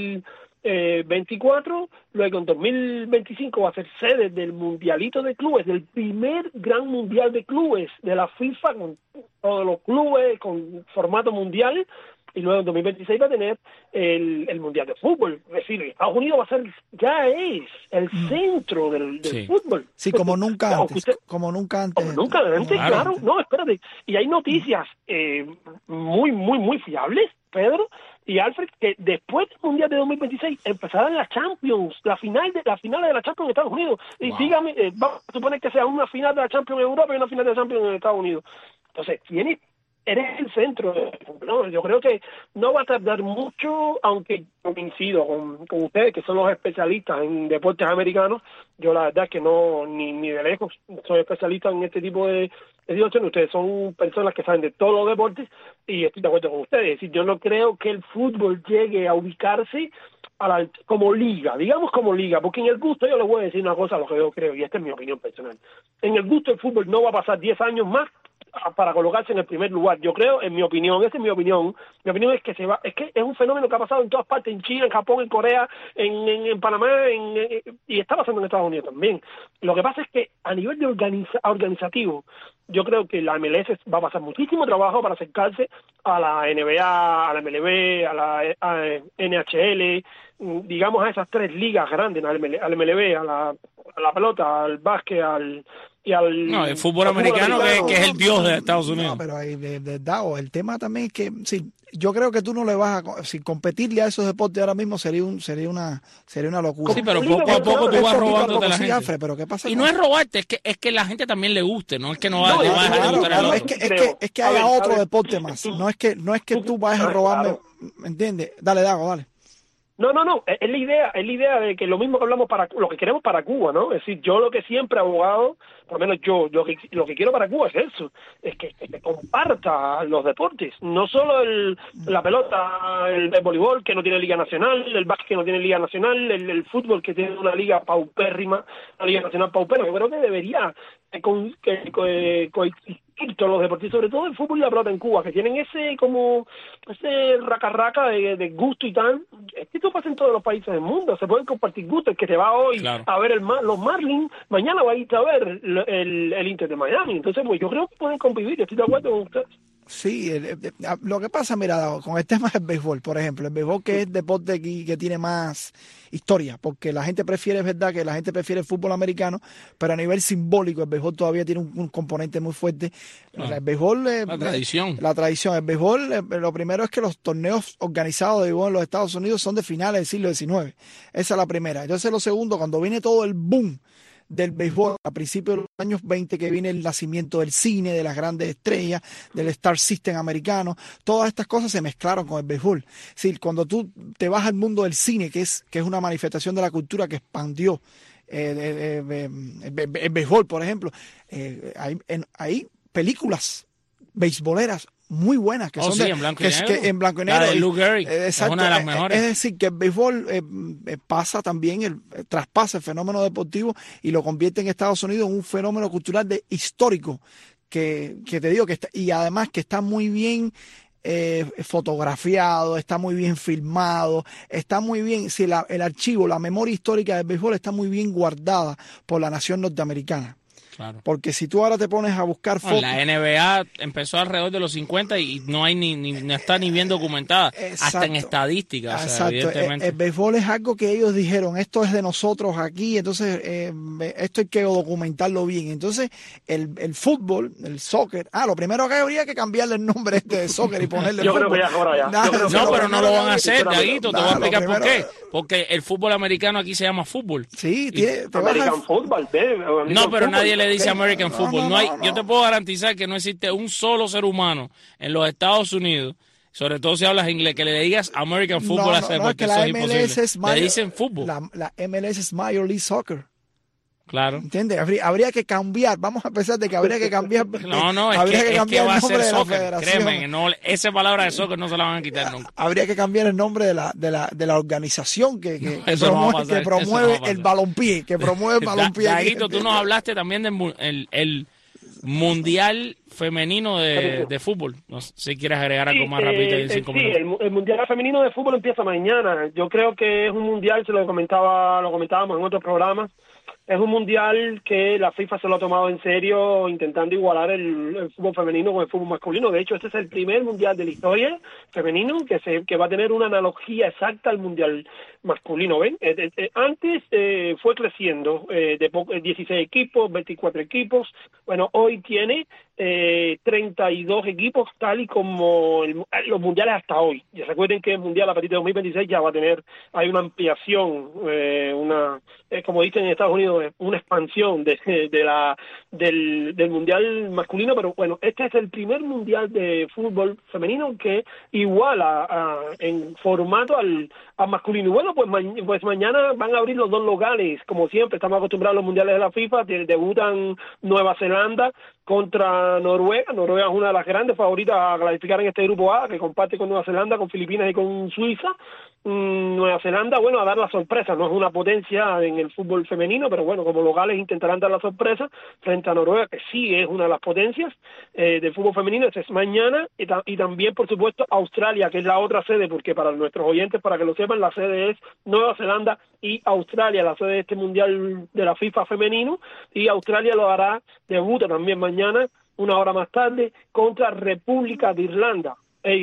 2024, luego en 2025 va a ser sede del Mundialito de Clubes, del primer gran Mundial de Clubes de la FIFA, con todos los clubes, con formato mundial, y luego en 2026 va a tener el Mundial de Fútbol. Es decir, Estados Unidos ya es el centro del fútbol. Sí, como nunca antes. Como nunca antes, claro. No, espérate. Y hay noticias muy, muy, muy fiables, Pedro y Alfred, que después del Mundial de 2026 empezarán la Champions, la final de la Champions en Estados Unidos. Y dígame, vamos a suponer que sea una final de la Champions en Europa y una final de la Champions en Estados Unidos. Entonces, eres el centro, ¿no? Yo creo que no va a tardar mucho, aunque coincido con ustedes, que son los especialistas en deportes americanos. Yo la verdad es que no, ni de lejos soy especialista en este tipo de situaciones. Ustedes son personas que saben de todos los deportes, y estoy de acuerdo con ustedes. Es decir, yo no creo que el fútbol llegue a ubicarse como liga, digamos como liga, porque en el gusto, yo les voy a decir una cosa, lo que yo creo, y esta es mi opinión personal. En el gusto el fútbol no va a pasar 10 años más para colocarse en el primer lugar. Yo creo, en mi opinión, esa es mi opinión es que es que es un fenómeno que ha pasado en todas partes, en China, en Japón, en Corea, en Panamá, y está pasando en Estados Unidos también. Lo que pasa es que a nivel de organizativo, yo creo que la MLS va a pasar muchísimo trabajo para acercarse a la NBA, a la MLB, a la NHL, digamos a esas tres ligas grandes, al MLB, a la pelota, al básquet, el fútbol americano, que es el dios de Estados Unidos. No, pero de verdad, el tema también es que sí, yo creo que tú no le vas a competirle a esos deportes ahora mismo sería una locura. Sí, pero poco a poco tú vas robándote la gente. Alfred, pero ¿qué pasa? Y no es robarte, es que la gente también le guste, no es que no va a dejar de gustar el otro. Es que haya otro deporte más. No es que tú vayas a robarme, ¿entiendes? Dale, Dago, dale. No, es la idea de que lo mismo que hablamos para lo que queremos para Cuba, ¿no? Es decir, yo lo que siempre he abogado, por lo menos yo, lo que quiero para Cuba es eso, es que comparta los deportes, no solo la pelota, el voleibol que no tiene liga nacional, el básquet que no tiene liga nacional, el fútbol que tiene una liga paupérrima, una liga nacional paupérrima. Yo creo que debería coexistir todos los deportes, sobre todo el fútbol y la pelota en Cuba, que tienen ese raca de gusto y tal. Esto pasa en todos los países del mundo, se pueden compartir gustos. El que te va hoy a ver los Marlins, mañana va a ir a ver el Inter de Miami. Entonces, pues yo creo que pueden convivir, estoy de acuerdo con ustedes. Sí, lo que pasa, mira, con el tema del béisbol, por ejemplo, el béisbol que es el deporte aquí que tiene más historia, porque la gente prefiere, es verdad que la gente prefiere el fútbol americano, pero a nivel simbólico el béisbol todavía tiene un componente muy fuerte. El béisbol, la tradición, el béisbol, lo primero es que los torneos organizados de béisbol en los Estados Unidos son de finales del siglo XIX, esa es la primera. Entonces lo segundo, cuando viene todo el boom del béisbol a principios de los años 20, que viene el nacimiento del cine, de las grandes estrellas, del Star System americano, todas estas cosas se mezclaron con el béisbol. Es decir, cuando tú te vas al mundo del cine, que es una manifestación de la cultura que expandió el béisbol, por ejemplo, hay películas beisboleras muy buenas que son en blanco y negro. Que en blanco y negro. La de Lou Gehrig, exacto, es una de las mejores. Es decir, que el béisbol pasa también, traspasa el fenómeno deportivo y lo convierte en Estados Unidos en un fenómeno cultural histórico que te digo que está, y además que está muy bien fotografiado, está muy bien filmado, está muy bien, si el archivo, la memoria histórica del béisbol está muy bien guardada por la nación norteamericana. Claro. Porque si tú ahora te pones a buscar fotos... La NBA empezó alrededor de los 50 y no hay no está ni bien documentada, hasta en estadísticas. O sea, evidentemente. El béisbol es algo que ellos dijeron, esto es de nosotros aquí, entonces esto hay que documentarlo bien. Entonces el fútbol, el soccer, lo primero que habría que cambiarle el nombre de soccer y ponerle Yo fútbol. creo que ya ahora ya. No, pero no lo van a hacer, Daguito, te voy a explicar por qué. Porque el fútbol americano aquí se llama fútbol. Sí, American Football, no, pero nadie le dice American Football. Yo te puedo garantizar que no existe un solo ser humano en los Estados Unidos, sobre todo si hablas inglés, que le digas American Football a ese, porque eso es imposible. Le dicen fútbol. La MLS es Major League Soccer. Claro. ¿Entiendes? Habría que cambiar. Vamos a empezar de que habría que cambiar. Es que va a ser soccer. Créeme, esa palabra de soccer no se la van a quitar nunca. Habría que cambiar el nombre de la organización que promueve el balompié. Que promueve el balompié. Daguito, tú nos hablaste también del Mundial Femenino de Fútbol. No sé si quieres agregar algo más rápido en 5 minutos. El Mundial Femenino de Fútbol empieza mañana. Yo creo que es un mundial, lo comentábamos en otros programas. Es un mundial que la FIFA se lo ha tomado en serio, intentando igualar el fútbol femenino con el fútbol masculino. De hecho, este es el primer mundial de la historia femenino que va a tener una analogía exacta al mundial masculino. ¿Ven? Antes fue creciendo de 16 equipos, 24 equipos. Bueno, hoy tiene 32 equipos, tal y como los mundiales hasta hoy. Ya recuerden que el mundial a partir de 2026 ya va a hay una ampliación, como dicen en Estados Unidos, una expansión del mundial masculino, pero bueno, este es el primer mundial de fútbol femenino que iguala en formato al masculino. Y bueno, pues mañana van a abrir los dos locales, como siempre, estamos acostumbrados a los mundiales de la FIFA, debutan Nueva Zelanda contra Noruega. Noruega es una de las grandes favoritas a clasificar en este grupo A, que comparte con Nueva Zelanda, con Filipinas y con Suiza. Nueva Zelanda, bueno, a dar la sorpresa, no es una potencia en el fútbol femenino, pero bueno, como locales intentarán dar la sorpresa frente a Noruega, que sí es una de las potencias del fútbol femenino. Este es mañana, y también, por supuesto, Australia, que es la otra sede, porque para nuestros oyentes, para que lo sepan, la sede es Nueva Zelanda y Australia, la sede de este mundial de la FIFA femenino, y Australia lo hará, debuta también mañana, una hora más tarde, contra República de Irlanda.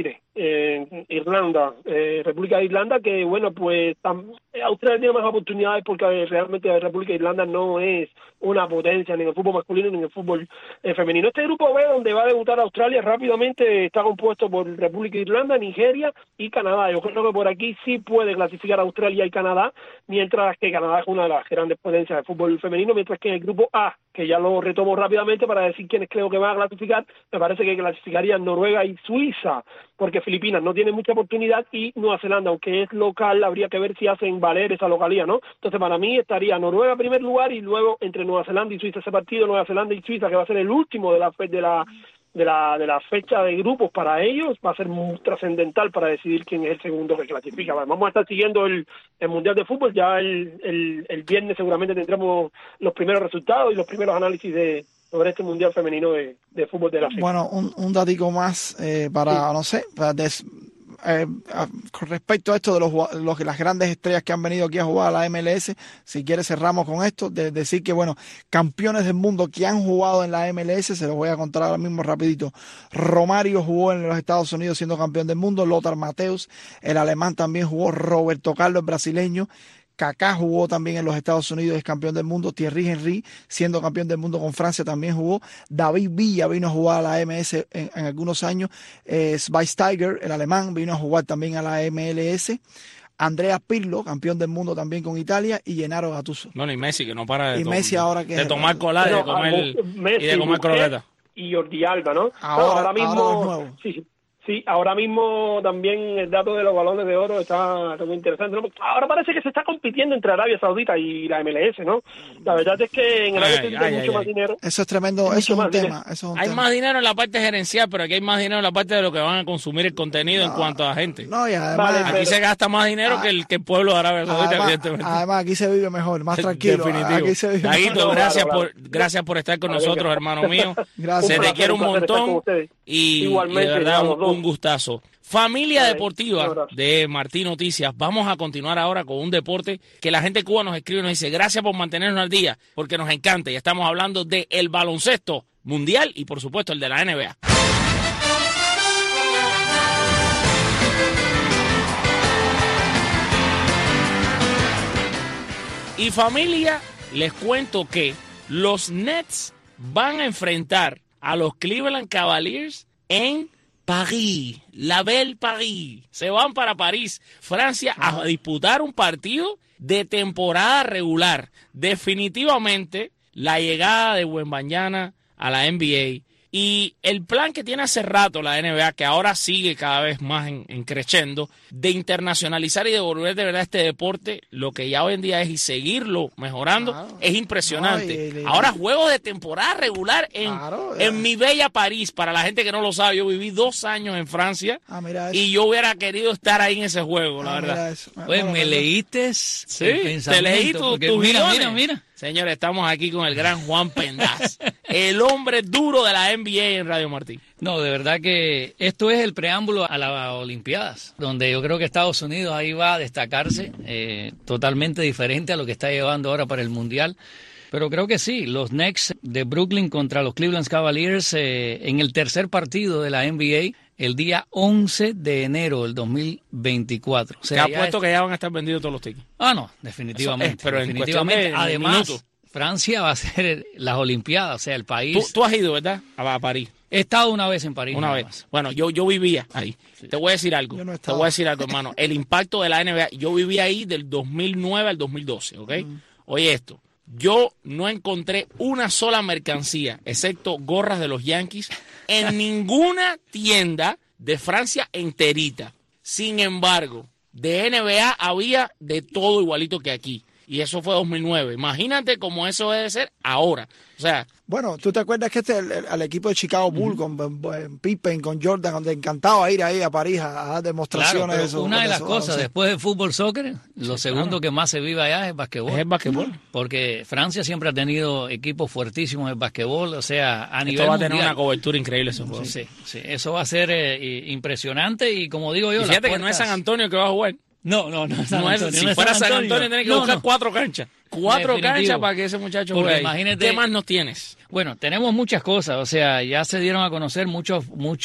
República de Irlanda, que bueno, pues Australia tiene más oportunidades porque realmente la República de Irlanda no es una potencia ni en el fútbol masculino ni en el fútbol femenino. Este grupo B, donde va a debutar Australia, rápidamente está compuesto por República de Irlanda, Nigeria y Canadá. Yo creo que por aquí sí puede clasificar Australia y Canadá, mientras que Canadá es una de las grandes potencias del fútbol femenino, mientras que en el grupo A, que ya lo retomo rápidamente para decir quiénes creo que van a clasificar, me parece que clasificarían Noruega y Suiza porque Filipinas no tiene mucha oportunidad y Nueva Zelanda, aunque es local, habría que ver si hacen valer esa localía, ¿no? Entonces, para mí estaría Noruega en primer lugar y luego entre Nueva Zelanda y Suiza ese partido, Nueva Zelanda y Suiza, que va a ser el último de la fecha de grupos para ellos, va a ser muy trascendental para decidir quién es el segundo que clasifica. Vamos a estar siguiendo el Mundial de Fútbol, ya el viernes seguramente tendremos los primeros resultados y los primeros análisis sobre este Mundial femenino de fútbol de la FIFA. Bueno, un datico más para, no sé, con respecto a esto de las grandes estrellas que han venido aquí a jugar a la MLS, si quieres cerramos con esto, de decir que, bueno, campeones del mundo que han jugado en la MLS, se los voy a contar ahora mismo rapidito. Romario jugó en los Estados Unidos siendo campeón del mundo, Lothar Matthäus, el alemán, también jugó, Roberto Carlos, el brasileño, Kaká jugó también en los Estados Unidos, es campeón del mundo. Thierry Henry, siendo campeón del mundo con Francia, también jugó. David Villa vino a jugar a la MS en algunos años. Schweinsteiger, el alemán, vino a jugar también a la MLS. Andrea Pirlo, campeón del mundo también con Italia, y Gennaro Gattuso. Bueno, y Messi, que no para de tomar cola y de comer croquetas. Y Jordi Alba, ¿no? Ahora mismo, sí, ahora mismo también el dato de los balones de oro está muy interesante, ¿no? Ahora parece que se está compitiendo entre Arabia Saudita y la MLS, ¿no? La verdad es que en Arabia Saudita hay mucho más dinero. Eso es tremendo, eso es un tema. Hay más dinero en la parte gerencial, pero aquí hay más dinero en la parte de lo que van a consumir el contenido en cuanto a gente. No, y además, aquí se gasta más dinero que el pueblo de Arabia Saudita, evidentemente. Además, aquí se vive mejor, más tranquilo. Definitivo. Aquí se vive Daguito, gracias por estar con nosotros, hermano mío. Gracias. Se te quiere un montón y de verdad un gustazo. Familia Deportiva de Martín Noticias. Vamos a continuar ahora con un deporte que la gente de Cuba nos escribe y nos dice gracias por mantenernos al día, porque nos encanta. Y estamos hablando del baloncesto mundial y por supuesto el de la NBA. Y familia, les cuento que los Nets van a enfrentar a los Cleveland Cavaliers en París, la Belle París. Se van para París, Francia, a disputar un partido de temporada regular. Definitivamente, la llegada de Wembanyama a la NBA y el plan que tiene hace rato la NBA, que ahora sigue cada vez más en creciendo, de internacionalizar y devolver de verdad este deporte, lo que ya hoy en día es, y seguirlo mejorando, es impresionante. Ahora juegos de temporada regular en mi bella París. Para la gente que no lo sabe, yo viví 2 años en Francia y yo hubiera querido estar ahí en ese juego, la verdad. Pues me leíste el pensamiento. Te leí tus mira. Señores, estamos aquí con el gran Juan Pendaz, el hombre duro de la NBA en Radio Martín. No, de verdad que esto es el preámbulo a las Olimpiadas, donde yo creo que Estados Unidos ahí va a destacarse, totalmente diferente a lo que está llevando ahora para el Mundial. Pero creo que sí, los Knicks de Brooklyn contra los Cleveland Cavaliers en el tercer partido de la NBA, el día 11 de enero del 2024. O sea, te apuesto que ya van a estar vendidos todos los tickets. Ah, no, definitivamente. Pero definitivamente. Además, Francia va a ser las Olimpiadas, o sea, el país. Tú has ido, ¿verdad? A París. He estado una vez en París. Una vez. Más. Bueno, yo vivía ahí. Sí. Te voy a decir algo. Te voy a decir algo, hermano. El impacto de la NBA, yo viví ahí del 2009 al 2012, ¿ok? Oye esto. Yo no encontré una sola mercancía, excepto gorras de los Yankees, en ninguna tienda de Francia enterita. Sin embargo, de NBA había de todo igualito que aquí. Y eso fue 2009. Imagínate cómo eso debe ser ahora. O sea... Bueno, ¿tú te acuerdas que al equipo de Chicago Bulls con Pippen, con Jordan, donde encantaba ir ahí a París a dar demostraciones de eso? Una de las cosas, después del fútbol soccer, lo segundo que más se vive allá es el basquetbol. Es el basquetbol. Porque Francia siempre ha tenido equipos fuertísimos en el basquetbol, o sea, a nivel mundial. Esto va a tener una cobertura increíble esos juegos. Sí, eso va a ser impresionante y como digo yo... Y fíjate que no es San Antonio que va a jugar. No, si fuera San Antonio, tenés que buscar 4 canchas. 4 canchas para que ese muchacho juegue. Imagínate, ¿qué más nos tienes? Bueno, tenemos muchas cosas. O sea, ya se dieron a conocer muchos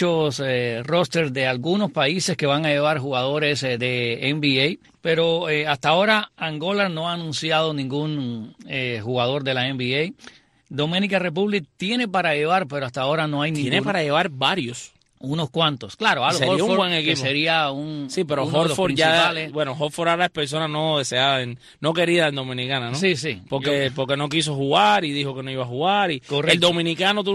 rosters de algunos países que van a llevar jugadores de NBA. Pero hasta ahora Angola no ha anunciado ningún jugador de la NBA. Dominican Republic tiene para llevar, pero hasta ahora no hay ninguno. Tiene para llevar varios. Unos cuantos, claro, sería Horford, un buen equipo. Que sería un... Sí, pero Horford ya... Bueno, Horford ahora es persona no deseada, no querida en Dominicana, ¿no? Sí. Porque no quiso jugar y dijo que no iba a jugar. Y el dominicano,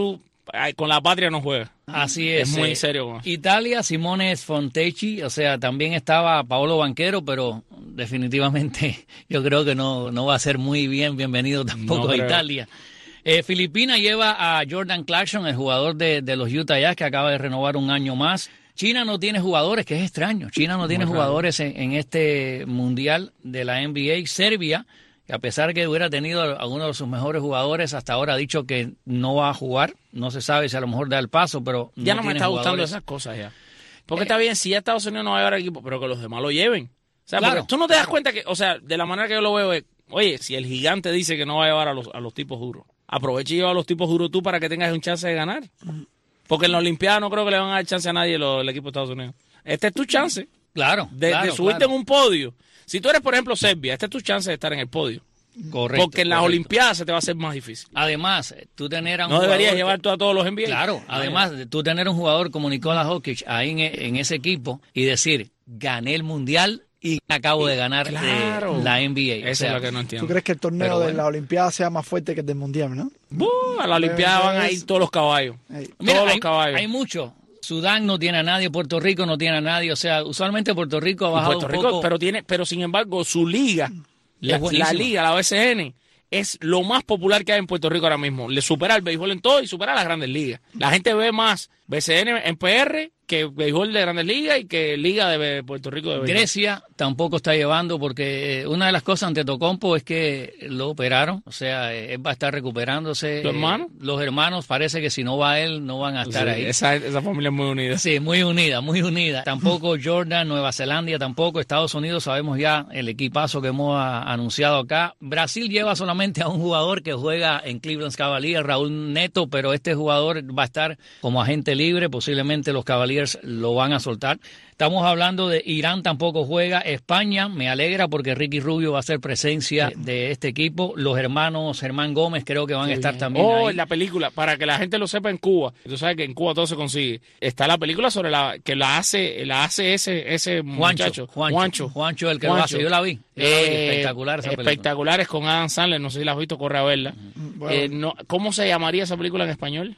con la patria no juega. Así es. Es muy serio. Italia, Simone Fontecchi, o sea, también estaba Paolo Banchero, pero definitivamente yo creo que no va a ser muy bienvenido tampoco a Italia. Filipinas lleva a Jordan Clarkson, el jugador de los Utah Jazz, que acaba de renovar un año más. China no tiene jugadores, que es extraño. China no tiene jugadores en este mundial de la NBA. Serbia, que a pesar que hubiera tenido algunos de sus mejores jugadores, hasta ahora ha dicho que no va a jugar. No se sabe si a lo mejor da el paso, pero ya no me está gustando esas cosas ya. Porque está bien, si ya Estados Unidos no va a llevar equipo, pero que los demás lo lleven. O sea, claro, tú no te das cuenta que, o sea, de la manera que yo lo veo es, oye, si el gigante dice que no va a llevar a los tipos duros, aprovecha y lleva a los tipos duros tú para que tengas un chance de ganar. Porque en la Olimpiada no creo que le van a dar chance a nadie el equipo de Estados Unidos. Este es tu chance. Claro. De subirte en un podio. Si tú eres, por ejemplo, Serbia, este es tu chance de estar en el podio. Correcto. Porque en las Olimpiadas se te va a hacer más difícil. Además, tú tener a un no deberías llevar a todos los NBA. Claro, además, tú tener un jugador como Nikola Jokic ahí en ese equipo y decir, gané el Mundial y acabo de ganar la NBA. Eso es lo que no entiendo. ¿Tú crees que el torneo de la Olimpiada sea más fuerte que el del Mundial, no? A la Olimpiada van a ir todos los caballos. Mira, los caballos. Hay muchos. Sudán no tiene a nadie, Puerto Rico no tiene a nadie, o sea, usualmente Puerto Rico ha bajado un poco. Pero sin embargo, su liga, la liga, la OSN, es lo más popular que hay en Puerto Rico ahora mismo. Le supera el béisbol en todo y supera a las grandes ligas. La gente ve más BCN en PR que béisbol de grandes ligas y que liga de Puerto Rico de béisbol. Grecia tampoco está llevando porque una de las cosas ante Antetokounmpo es que lo operaron, o sea, él va a estar recuperándose. ¿Los hermanos? Los hermanos parece que si no va él no van a estar ahí. Esa familia es muy unida. Sí, muy unida. Tampoco Jordan, Nueva Zelanda tampoco, Estados Unidos sabemos ya el equipazo que hemos anunciado acá. Brasil lleva solamente a un jugador que juega en Cleveland Cavaliers, Raúl Neto, pero este jugador va a estar como agente libre, posiblemente los Cavaliers lo van a soltar. Estamos hablando de Irán, tampoco juega. España, me alegra porque Ricky Rubio va a ser presencia de este equipo. Los hermanos Germán Gómez creo que van a estar también ahí. En la película, para que la gente lo sepa en Cuba. Tú sabes que en Cuba todo se consigue. Está la película sobre la hace ese muchacho. Juancho, el que lo hace. Yo la vi. Espectacular esa película. Espectaculares con Adam Sandler. No sé si la has visto, corre a verla. Bueno. ¿Cómo se llamaría esa película en español?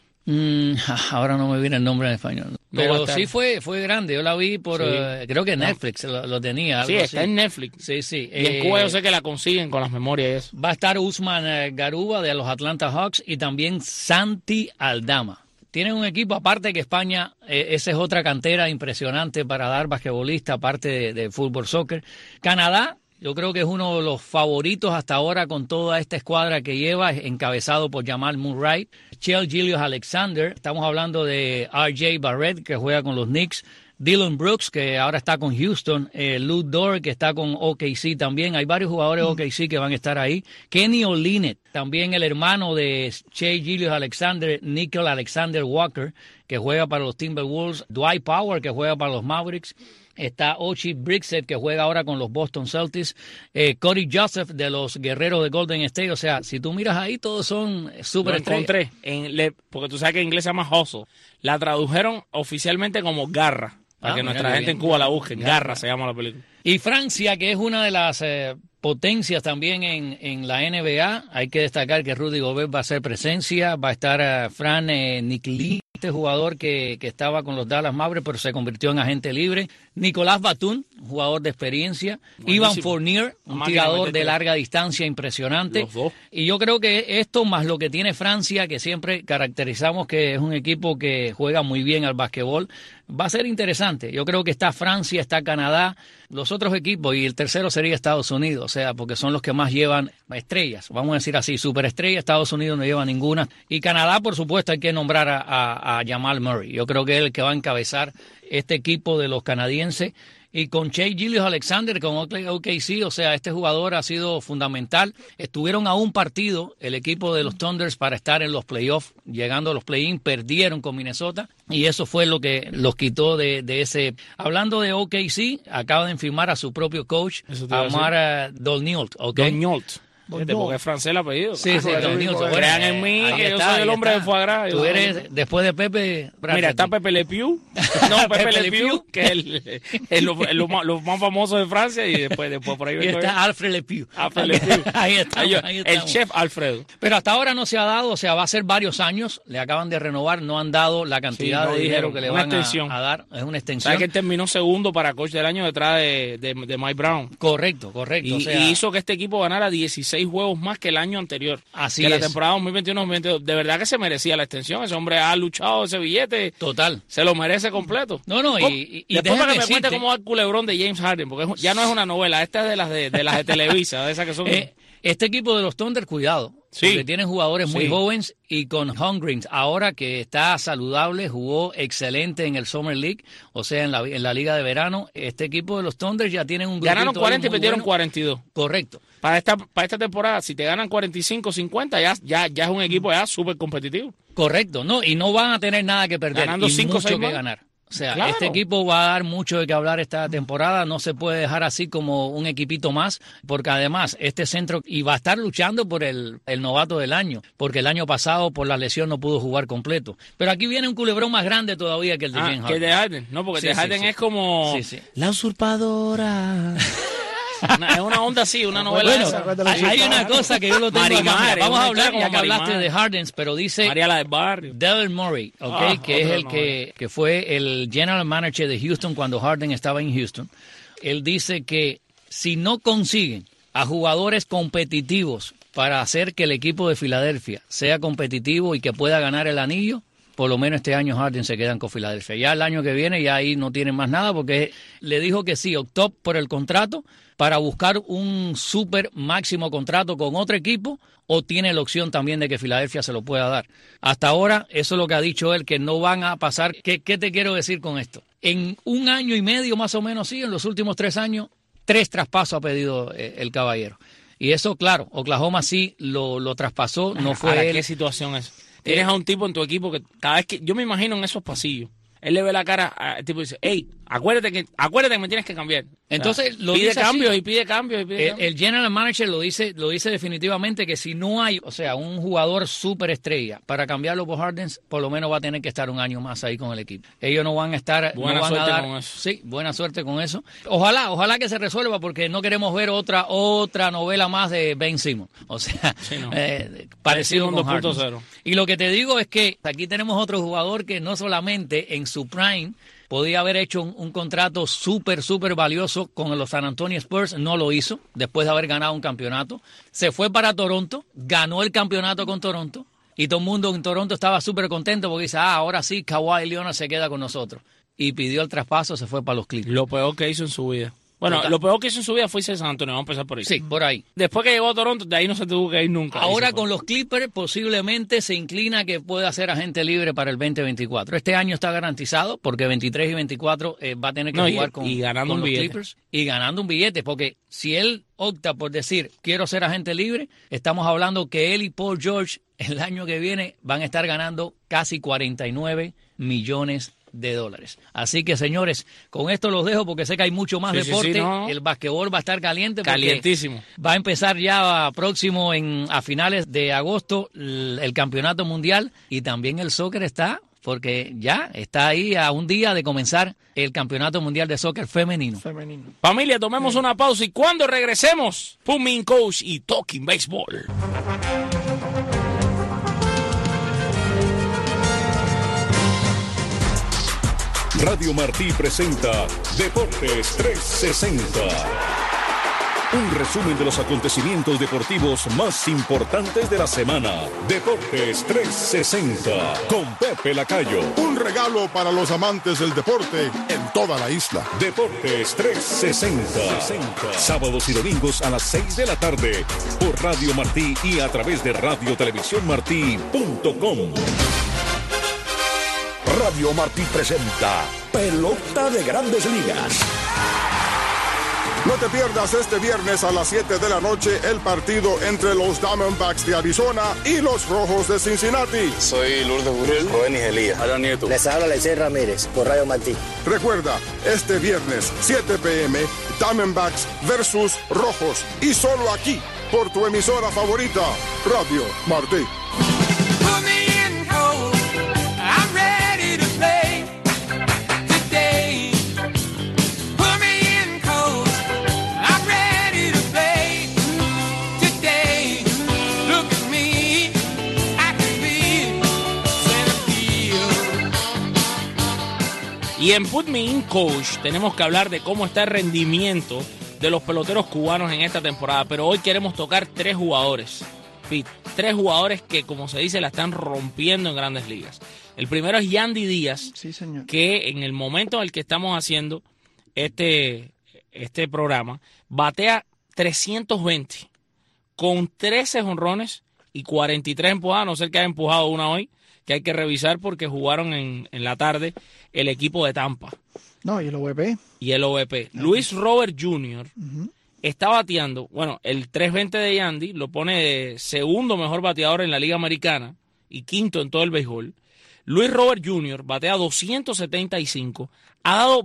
Ahora no me viene el nombre en español. Pero sí fue grande. Yo la vi por, creo que Netflix lo tenía. Sí, está en Netflix. Sí. Y en Cuba yo sé que la consiguen con las memorias y eso. Va a estar Usman Garuba de los Atlanta Hawks y también Santi Aldama. Tienen un equipo, aparte que España, esa es otra cantera impresionante para dar basquetbolista, aparte de fútbol, soccer. Canadá, yo creo que es uno de los favoritos hasta ahora con toda esta escuadra que lleva, encabezado por Jamal Murray, Shai Gilgeous-Alexander, estamos hablando de RJ Barrett, que juega con los Knicks, Dillon Brooks, que ahora está con Houston, Luke Dort, que está con OKC también. Hay varios jugadores de OKC que van a estar ahí. Kenny Olynyk, también el hermano de Shai Gilgeous-Alexander, Nickel Alexander Walker, que juega para los Timberwolves. Dwight Powell, que juega para los Mavericks. Está Ochi Brixett, que juega ahora con los Boston Celtics. Cody Joseph, de los Guerreros de Golden State. O sea, si tú miras ahí, todos son súper estrellas. Porque tú sabes que en inglés se llama hustle. La tradujeron oficialmente como garra. Para que nuestra gente en Cuba la busque. Garra se llama la película. Y Francia, que es una de las potencias también en la NBA. Hay que destacar que Rudy Gobert va a hacer presencia. Va a estar Fran Nicli, este jugador que estaba con los Dallas Mavericks, pero se convirtió en agente libre. Nicolás Batum, jugador de experiencia. Buenísimo. Ivan Fournier, un tirador de larga distancia impresionante. Los dos. Y yo creo que esto, más lo que tiene Francia, que siempre caracterizamos que es un equipo que juega muy bien al basquetbol, va a ser interesante. Yo creo que está Francia, está Canadá, los otros equipos, y el tercero sería Estados Unidos, o sea, porque son los que más llevan estrellas, vamos a decir así, superestrellas. Estados Unidos no lleva ninguna. Y Canadá, por supuesto, hay que nombrar a Jamal Murray. Yo creo que es el que va a encabezar este equipo de los canadienses. Y con Shai Gilgeous-Alexander, con OKC, o sea, este jugador ha sido fundamental. Estuvieron a un partido el equipo de los Thunders para estar en los playoffs, llegando a los play-in, perdieron con Minnesota y eso fue lo que los quitó de ese. Hablando de OKC, acaba de firmar a su propio coach, Amar Dolniot. Dolniot. Fíjate, porque es francés el apellido. Sí, sí, Don Newton. Crean en mí, que yo soy el hombre de foie gras. Tú eres, después de Pepe... Mira, está Pepe Le Pew. No, Pepe Le Pew, que es lo más famoso de Francia, y después por ahí... Y está Alfred Le Pew. Alfred Le Pew. Ahí está. El chef Alfredo. Pero hasta ahora no se ha dado, o sea, va a ser varios años, le acaban de renovar, no han dado la cantidad de dinero que le van a dar, es una extensión. ¿Sabes que él terminó segundo para coach del año detrás de Mike Brown? Correcto. Y, o sea, y hizo que este equipo ganara 16 juegos más que el año anterior. Así que es. la temporada 2021-2022. De verdad que se merecía la extensión. Ese hombre ha luchado ese billete. Total. Se lo merece completo. No, y después para que me cuente cómo va el culebrón de James Harden, porque ya no es una novela, esta es de las de Televisa, de esas que son... Este equipo de los Thunder, cuidado, porque tienen jugadores muy jóvenes, y con Holmgren, ahora que está saludable, jugó excelente en el Summer League, o sea, en la liga de verano. Este equipo de los Thunder ya tienen un grupito. Ganaron 40 y perdieron 42. Correcto. Para esta temporada, si te ganan 45-50, ya es un equipo ya súper competitivo. Correcto, y no van a tener nada que perder, ganando 5 o 6 que ganar. O sea, este equipo va a dar mucho de qué hablar esta temporada, no se puede dejar así como un equipito más, porque además este centro y va a estar luchando por el novato del año, porque el año pasado por la lesión no pudo jugar completo. Pero aquí viene un culebrón más grande todavía que el de James Harden. Que el de Harden, no, porque el de Harden es como la usurpadora. Es una onda así, una novela esa. Hay una cosa que yo lo tengo acá. Vamos a hablar, ya que hablaste de Harden, pero dice Mariala del Barrio. Daryl Morey, que es el que fue el general manager de Houston cuando Harden estaba en Houston. Él dice que si no consiguen a jugadores competitivos para hacer que el equipo de Filadelfia sea competitivo y que pueda ganar el anillo, por lo menos este año Harden se quedan con Filadelfia. Ya el año que viene ya ahí no tienen más nada, porque le dijo que sí, optó por el contrato para buscar un super máximo contrato con otro equipo, o tiene la opción también de que Filadelfia se lo pueda dar. Hasta ahora, eso es lo que ha dicho él, que no van a pasar. ¿Qué te quiero decir con esto? En un año y medio más o menos, en los últimos 3 años, 3 traspasos ha pedido el caballero. Y eso, claro, Oklahoma sí lo traspasó, no fue ¿Ahora él. qué situación es? Tienes a un tipo en tu equipo que cada vez que... Yo me imagino en esos pasillos, él le ve la cara al tipo y dice, hey, acuérdate que me tienes que cambiar. Entonces, lo pide cambios y pide cambios. El general manager lo dice definitivamente, que si no hay, o sea, un jugador súper estrella para cambiarlo por Harden, por lo menos va a tener que estar un año más ahí con el equipo. Ellos no van a estar... Buena suerte con eso. Sí, buena suerte con eso. Ojalá que se resuelva, porque no queremos ver otra novela más de Ben Simmons. O sea, parecido con 2.0. Y lo que te digo es que aquí tenemos otro jugador que no solamente en su prime podía haber hecho un contrato súper valioso con los San Antonio Spurs, no lo hizo, después de haber ganado un campeonato. Se fue para Toronto, ganó el campeonato con Toronto, y todo el mundo en Toronto estaba súper contento porque dice, ahora sí, Kawhi Leonard se queda con nosotros. Y pidió el traspaso, se fue para los Clippers. Lo peor que hizo en su vida. Bueno, lo peor que hizo en su vida fue irse a San Antonio. Vamos a empezar por ahí. Sí, por ahí. Después que llegó a Toronto, de ahí no se tuvo que ir nunca. Ahora con los Clippers posiblemente se inclina que pueda ser agente libre para el 2024. Este año está garantizado porque 23 y 24 va a tener que jugar con los Clippers. Y ganando un billete, porque si él opta por decir, quiero ser agente libre, estamos hablando que él y Paul George el año que viene van a estar ganando casi 49 millones de dólares. Así que, señores, con esto los dejo porque sé que hay mucho más deporte. El basquetbol va a estar calientísimo. Va a empezar ya próximo a finales de agosto el campeonato mundial, y también el soccer está, porque ya está ahí a un día de comenzar el campeonato mundial de soccer femenino. Familia, tomemos una pausa y cuando regresemos, Pumin Coach y Talking Baseball. Radio Martí presenta Deportes 360. Un resumen de los acontecimientos deportivos más importantes de la semana. Deportes 360 con Pepe Lacayo. Un regalo para los amantes del deporte en toda la isla. Deportes 360. Sábados y domingos a las 6 de la tarde por Radio Martí y a través de radiotelevisiónmartí.com. Radio Martí presenta Pelota de Grandes Ligas. No te pierdas este viernes a las 7 de la noche el partido entre los Diamondbacks de Arizona y los Rojos de Cincinnati. Soy Lourdes Gurriel, Rubén Nigelia, Adán Nieto. Les habla Lecey Ramírez por Radio Martí. Recuerda, este viernes 7 p.m. Diamondbacks versus Rojos, y solo aquí por tu emisora favorita, Radio Martí. Y en Put Me In Coach tenemos que hablar de cómo está el rendimiento de los peloteros cubanos en esta temporada. Pero hoy queremos tocar 3 jugadores, Pete. 3 jugadores que, como se dice, la están rompiendo en Grandes Ligas. El primero es Yandy Díaz, sí, señor, que en el momento en el que estamos haciendo este programa, batea 320 con 13 jonrones y 43 empujadas, no sé que haya empujado una hoy, que hay que revisar porque jugaron en la tarde el equipo de Tampa. No, y el OVP. Y el OVP. Luis Robert Jr. Está bateando, bueno, el 320 de Yandy lo pone de segundo mejor bateador en la Liga Americana y quinto en todo el béisbol. Luis Robert Jr. batea 275, ha dado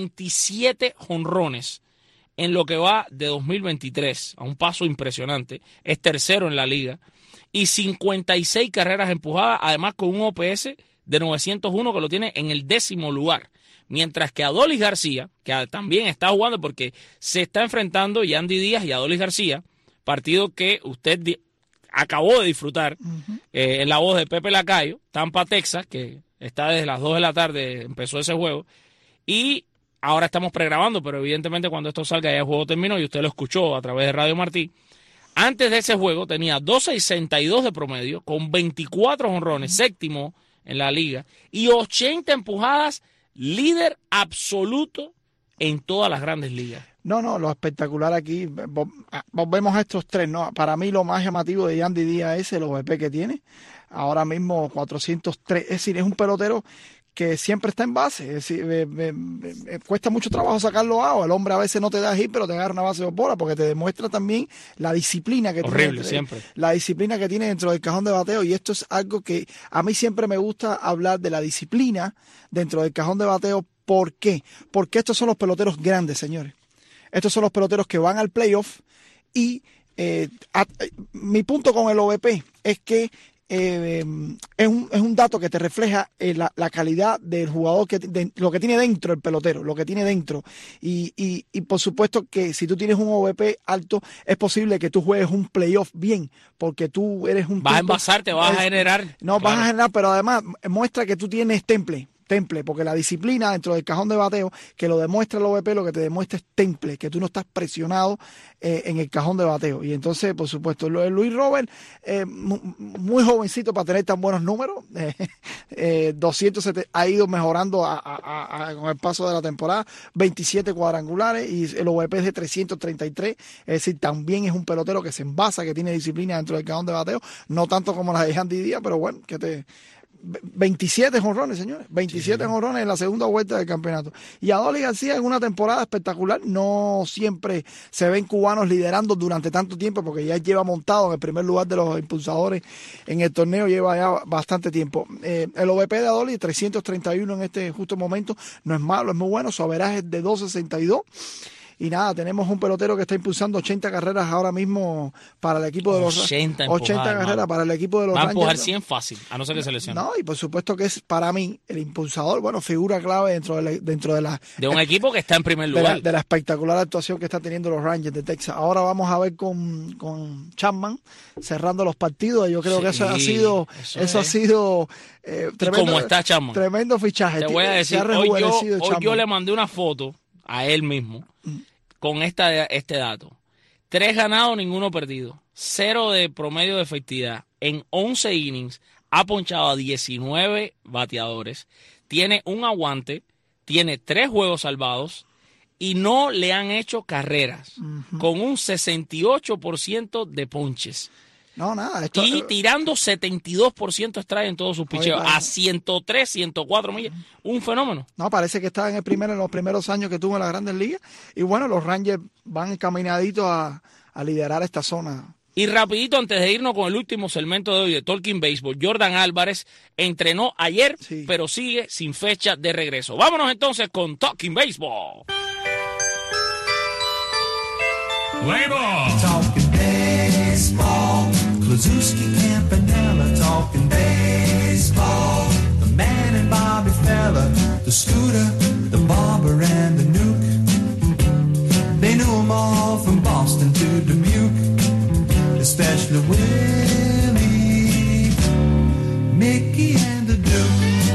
27 jonrones en lo que va de 2023, a un paso impresionante, es tercero en la liga, y 56 carreras empujadas, además con un OPS de 901 que lo tiene en el 10º lugar. Mientras que Adolis García, que también está jugando porque se está enfrentando Yandy Díaz y Adolis García, partido que usted acabó de disfrutar en la voz de Pepe Lacayo, Tampa, Texas, que está desde las 2 de la tarde, empezó ese juego, y ahora estamos pregrabando, pero evidentemente cuando esto salga ya el juego terminó y usted lo escuchó a través de Radio Martí. Antes de ese juego tenía 2.62 de promedio, con 24 jonrones, séptimo en la liga, y 80 empujadas, líder absoluto en todas las Grandes Ligas. No, lo espectacular aquí, volvemos a estos 3, ¿no? Para mí lo más llamativo de Yandy Díaz es el OVP que tiene, ahora mismo 403, es decir, es un pelotero que siempre está en base, es decir, cuesta mucho trabajo sacarlo out, el hombre a veces no te da hit, pero te agarra una base de bola, porque te demuestra también la disciplina que tiene. Siempre. La disciplina que tiene dentro del cajón de bateo, y esto es algo que a mí siempre me gusta hablar de la disciplina dentro del cajón de bateo. ¿Por qué? Porque estos son los peloteros grandes, señores. Estos son los peloteros que van al playoff y mi punto con el OVP es que es un dato que te refleja la calidad del jugador, lo que tiene dentro el pelotero, lo que tiene dentro. Y por supuesto que si tú tienes un OVP alto, es posible que tú juegues un playoff bien, porque tú eres un... Vas a envasarte, vas a generar... No, claro, vas a generar, pero además muestra que tú tienes temple, porque la disciplina dentro del cajón de bateo, que lo demuestra el OVP, lo que te demuestra es temple, que tú no estás presionado en el cajón de bateo. Y entonces, por supuesto, Luis Robert, muy jovencito para tener tan buenos números, 270, ha ido mejorando con el paso de la temporada, 27 cuadrangulares y el OVP es de 333, es decir, también es un pelotero que se envasa, que tiene disciplina dentro del cajón de bateo, no tanto como la de Yandy Díaz, pero bueno, 27 jonrones, señores, 27 jonrones en la segunda vuelta del campeonato. Y Adolis García en una temporada espectacular, no siempre se ven cubanos liderando durante tanto tiempo, porque ya lleva montado en el primer lugar de los impulsadores en el torneo, lleva ya bastante tiempo. El OVP de Adolis, 331 en este justo momento, no es malo, es muy bueno, su averaje es de 2.62. Y nada, tenemos un pelotero que está impulsando 80 carreras ahora mismo para el equipo de los 80 carreras para el equipo de los Rangers. Va a empujar 100 fácil, a no ser que se lesione. No, y por supuesto que es para mí el impulsador, bueno, figura clave dentro de un equipo que está en primer lugar. De la espectacular actuación que están teniendo los Rangers de Texas. Ahora vamos a ver con Chapman cerrando los partidos. Yo creo que eso ha sido tremendo. ¿Cómo está Chapman? Tremendo fichaje. Te voy a decir, hoy yo le mandé una foto a él mismo con este dato. 3 ganados, ninguno perdido. 0 de promedio de efectividad. En 11 innings ha ponchado a 19 bateadores. Tiene un aguante, tiene 3 juegos salvados y no le han hecho carreras. Con un 68% de ponches. No, nada. Y tirando 72% strike en todos sus picheos. A 103, 104 millas. Un fenómeno. No, parece que está en los primeros años que tuvo en las Grandes Ligas. Y bueno, los Rangers van encaminaditos a liderar esta zona. Y rapidito, antes de irnos con el último segmento de hoy de Talking Baseball, Jordan Álvarez entrenó ayer, pero sigue sin fecha de regreso. Vámonos entonces con Talking Baseball. Play ball. Talking baseball. Pazuski, Campanella talking baseball. The man and Bobby Fella, the Scooter, the Barber and the Nuke. They knew them all from Boston to Dubuque, especially Willie, Mickey and the Duke.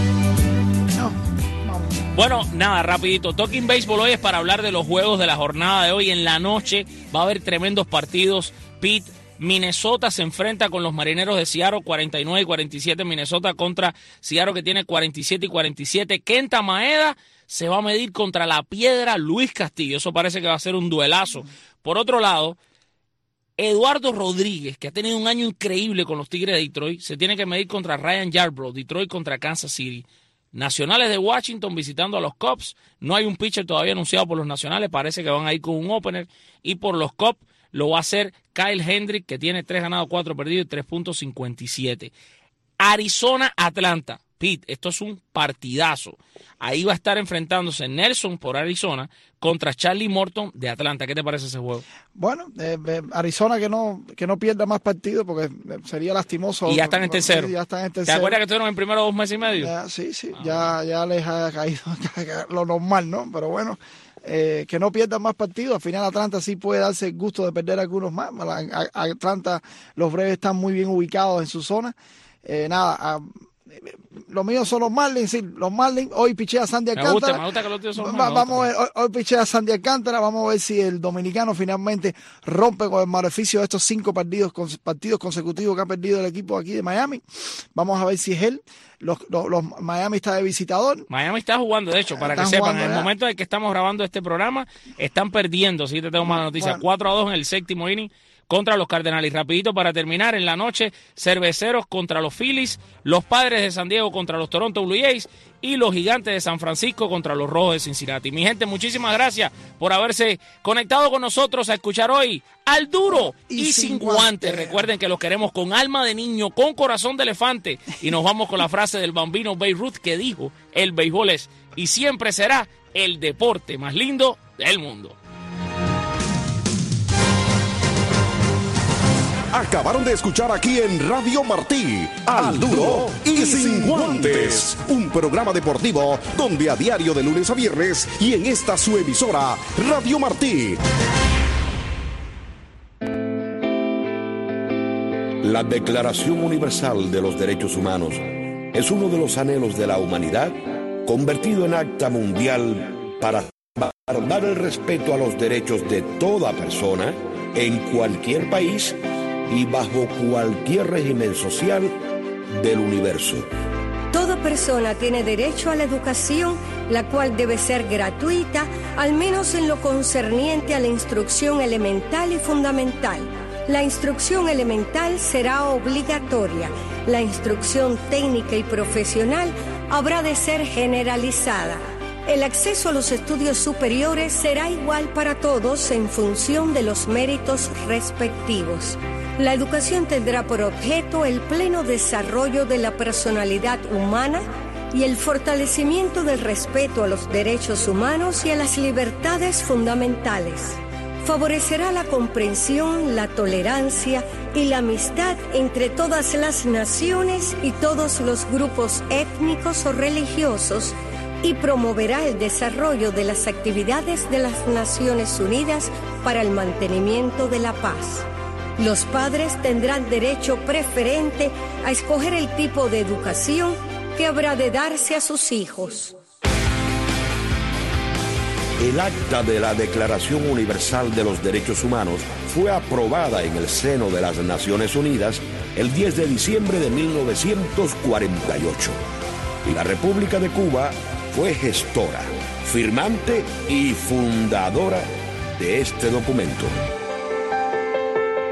Bueno, nada, rapidito. Talking Baseball hoy es para hablar de los juegos de la jornada de hoy. En la noche va a haber tremendos partidos. Pete, Minnesota se enfrenta con los Marineros de Seattle, 49 y 47. Minnesota contra Seattle, que tiene 47 y 47. Kenta Maeda se va a medir contra la Piedra Luis Castillo. Eso parece que va a ser un duelazo. Por otro lado, Eduardo Rodríguez, que ha tenido un año increíble con los Tigres de Detroit, se tiene que medir contra Ryan Yarbrough. Detroit contra Kansas City. Nacionales de Washington visitando a los Cubs. No hay un pitcher todavía anunciado por los Nacionales. Parece que van a ir con un opener. Y por los Cubs lo va a hacer Kyle Hendricks, que tiene 3 ganados, 4 perdidos y 3.57. Arizona-Atlanta. Pete, esto es un partidazo. Ahí va a estar enfrentándose Nelson por Arizona contra Charlie Morton de Atlanta. ¿Qué te parece ese juego? Bueno, Arizona que no pierda más partidos porque sería lastimoso. Y ya están en tercero. Sí, ya están en tercero. ¿Te acuerdas que estuvieron en primero 2 meses y medio? Sí, ya les ha caído lo normal, ¿no? Pero bueno, que no pierdan más partidos. Al final Atlanta sí puede darse el gusto de perder algunos más. Atlanta, los Braves están muy bien ubicados en su zona. Los míos son los Marlins, sí, los Marlins. Hoy pichea Sandy Alcántara. Me gusta que los tíos son Vamos a ver, hoy pichea Sandy Alcántara. Vamos a ver si el dominicano finalmente rompe con el maleficio de estos 5 partidos consecutivos que ha perdido el equipo aquí de Miami. Vamos a ver si es él. Los Miami está de visitador. Miami está jugando, de hecho, para que sepan, en el momento en que estamos grabando este programa, están perdiendo, sí te tengo más noticias, 4-2 en el 7º inning contra los Cardenales. Y rapidito para terminar, en la noche, Cerveceros contra los Phillies, los Padres de San Diego contra los Toronto Blue Jays y los Gigantes de San Francisco contra los Rojos de Cincinnati. Mi gente, muchísimas gracias por haberse conectado con nosotros a escuchar hoy Al Duro y Sin Guantes. Recuerden que los queremos con alma de niño, con corazón de elefante. Y nos vamos con la frase del bambino Babe Ruth, que dijo: el béisbol es y siempre será el deporte más lindo del mundo. Acabaron de escuchar aquí en Radio Martí, Al Duro y Sin Guantes, un programa deportivo donde a diario de lunes a viernes y en esta su emisora, Radio Martí. La Declaración Universal de los Derechos Humanos es uno de los anhelos de la humanidad convertido en acta mundial para dar el respeto a los derechos de toda persona en cualquier país y bajo cualquier régimen social del universo. Toda persona tiene derecho a la educación, la cual debe ser gratuita, al menos en lo concerniente a la instrucción elemental y fundamental. La instrucción elemental será obligatoria. La instrucción técnica y profesional habrá de ser generalizada. El acceso a los estudios superiores será igual para todos en función de los méritos respectivos. La educación tendrá por objeto el pleno desarrollo de la personalidad humana y el fortalecimiento del respeto a los derechos humanos y a las libertades fundamentales. Favorecerá la comprensión, la tolerancia y la amistad entre todas las naciones y todos los grupos étnicos o religiosos y promoverá el desarrollo de las actividades de las Naciones Unidas para el mantenimiento de la paz. Los padres tendrán derecho preferente a escoger el tipo de educación que habrá de darse a sus hijos. El acta de la Declaración Universal de los Derechos Humanos fue aprobada en el seno de las Naciones Unidas el 10 de diciembre de 1948. Y la República de Cuba fue gestora, firmante y fundadora de este documento.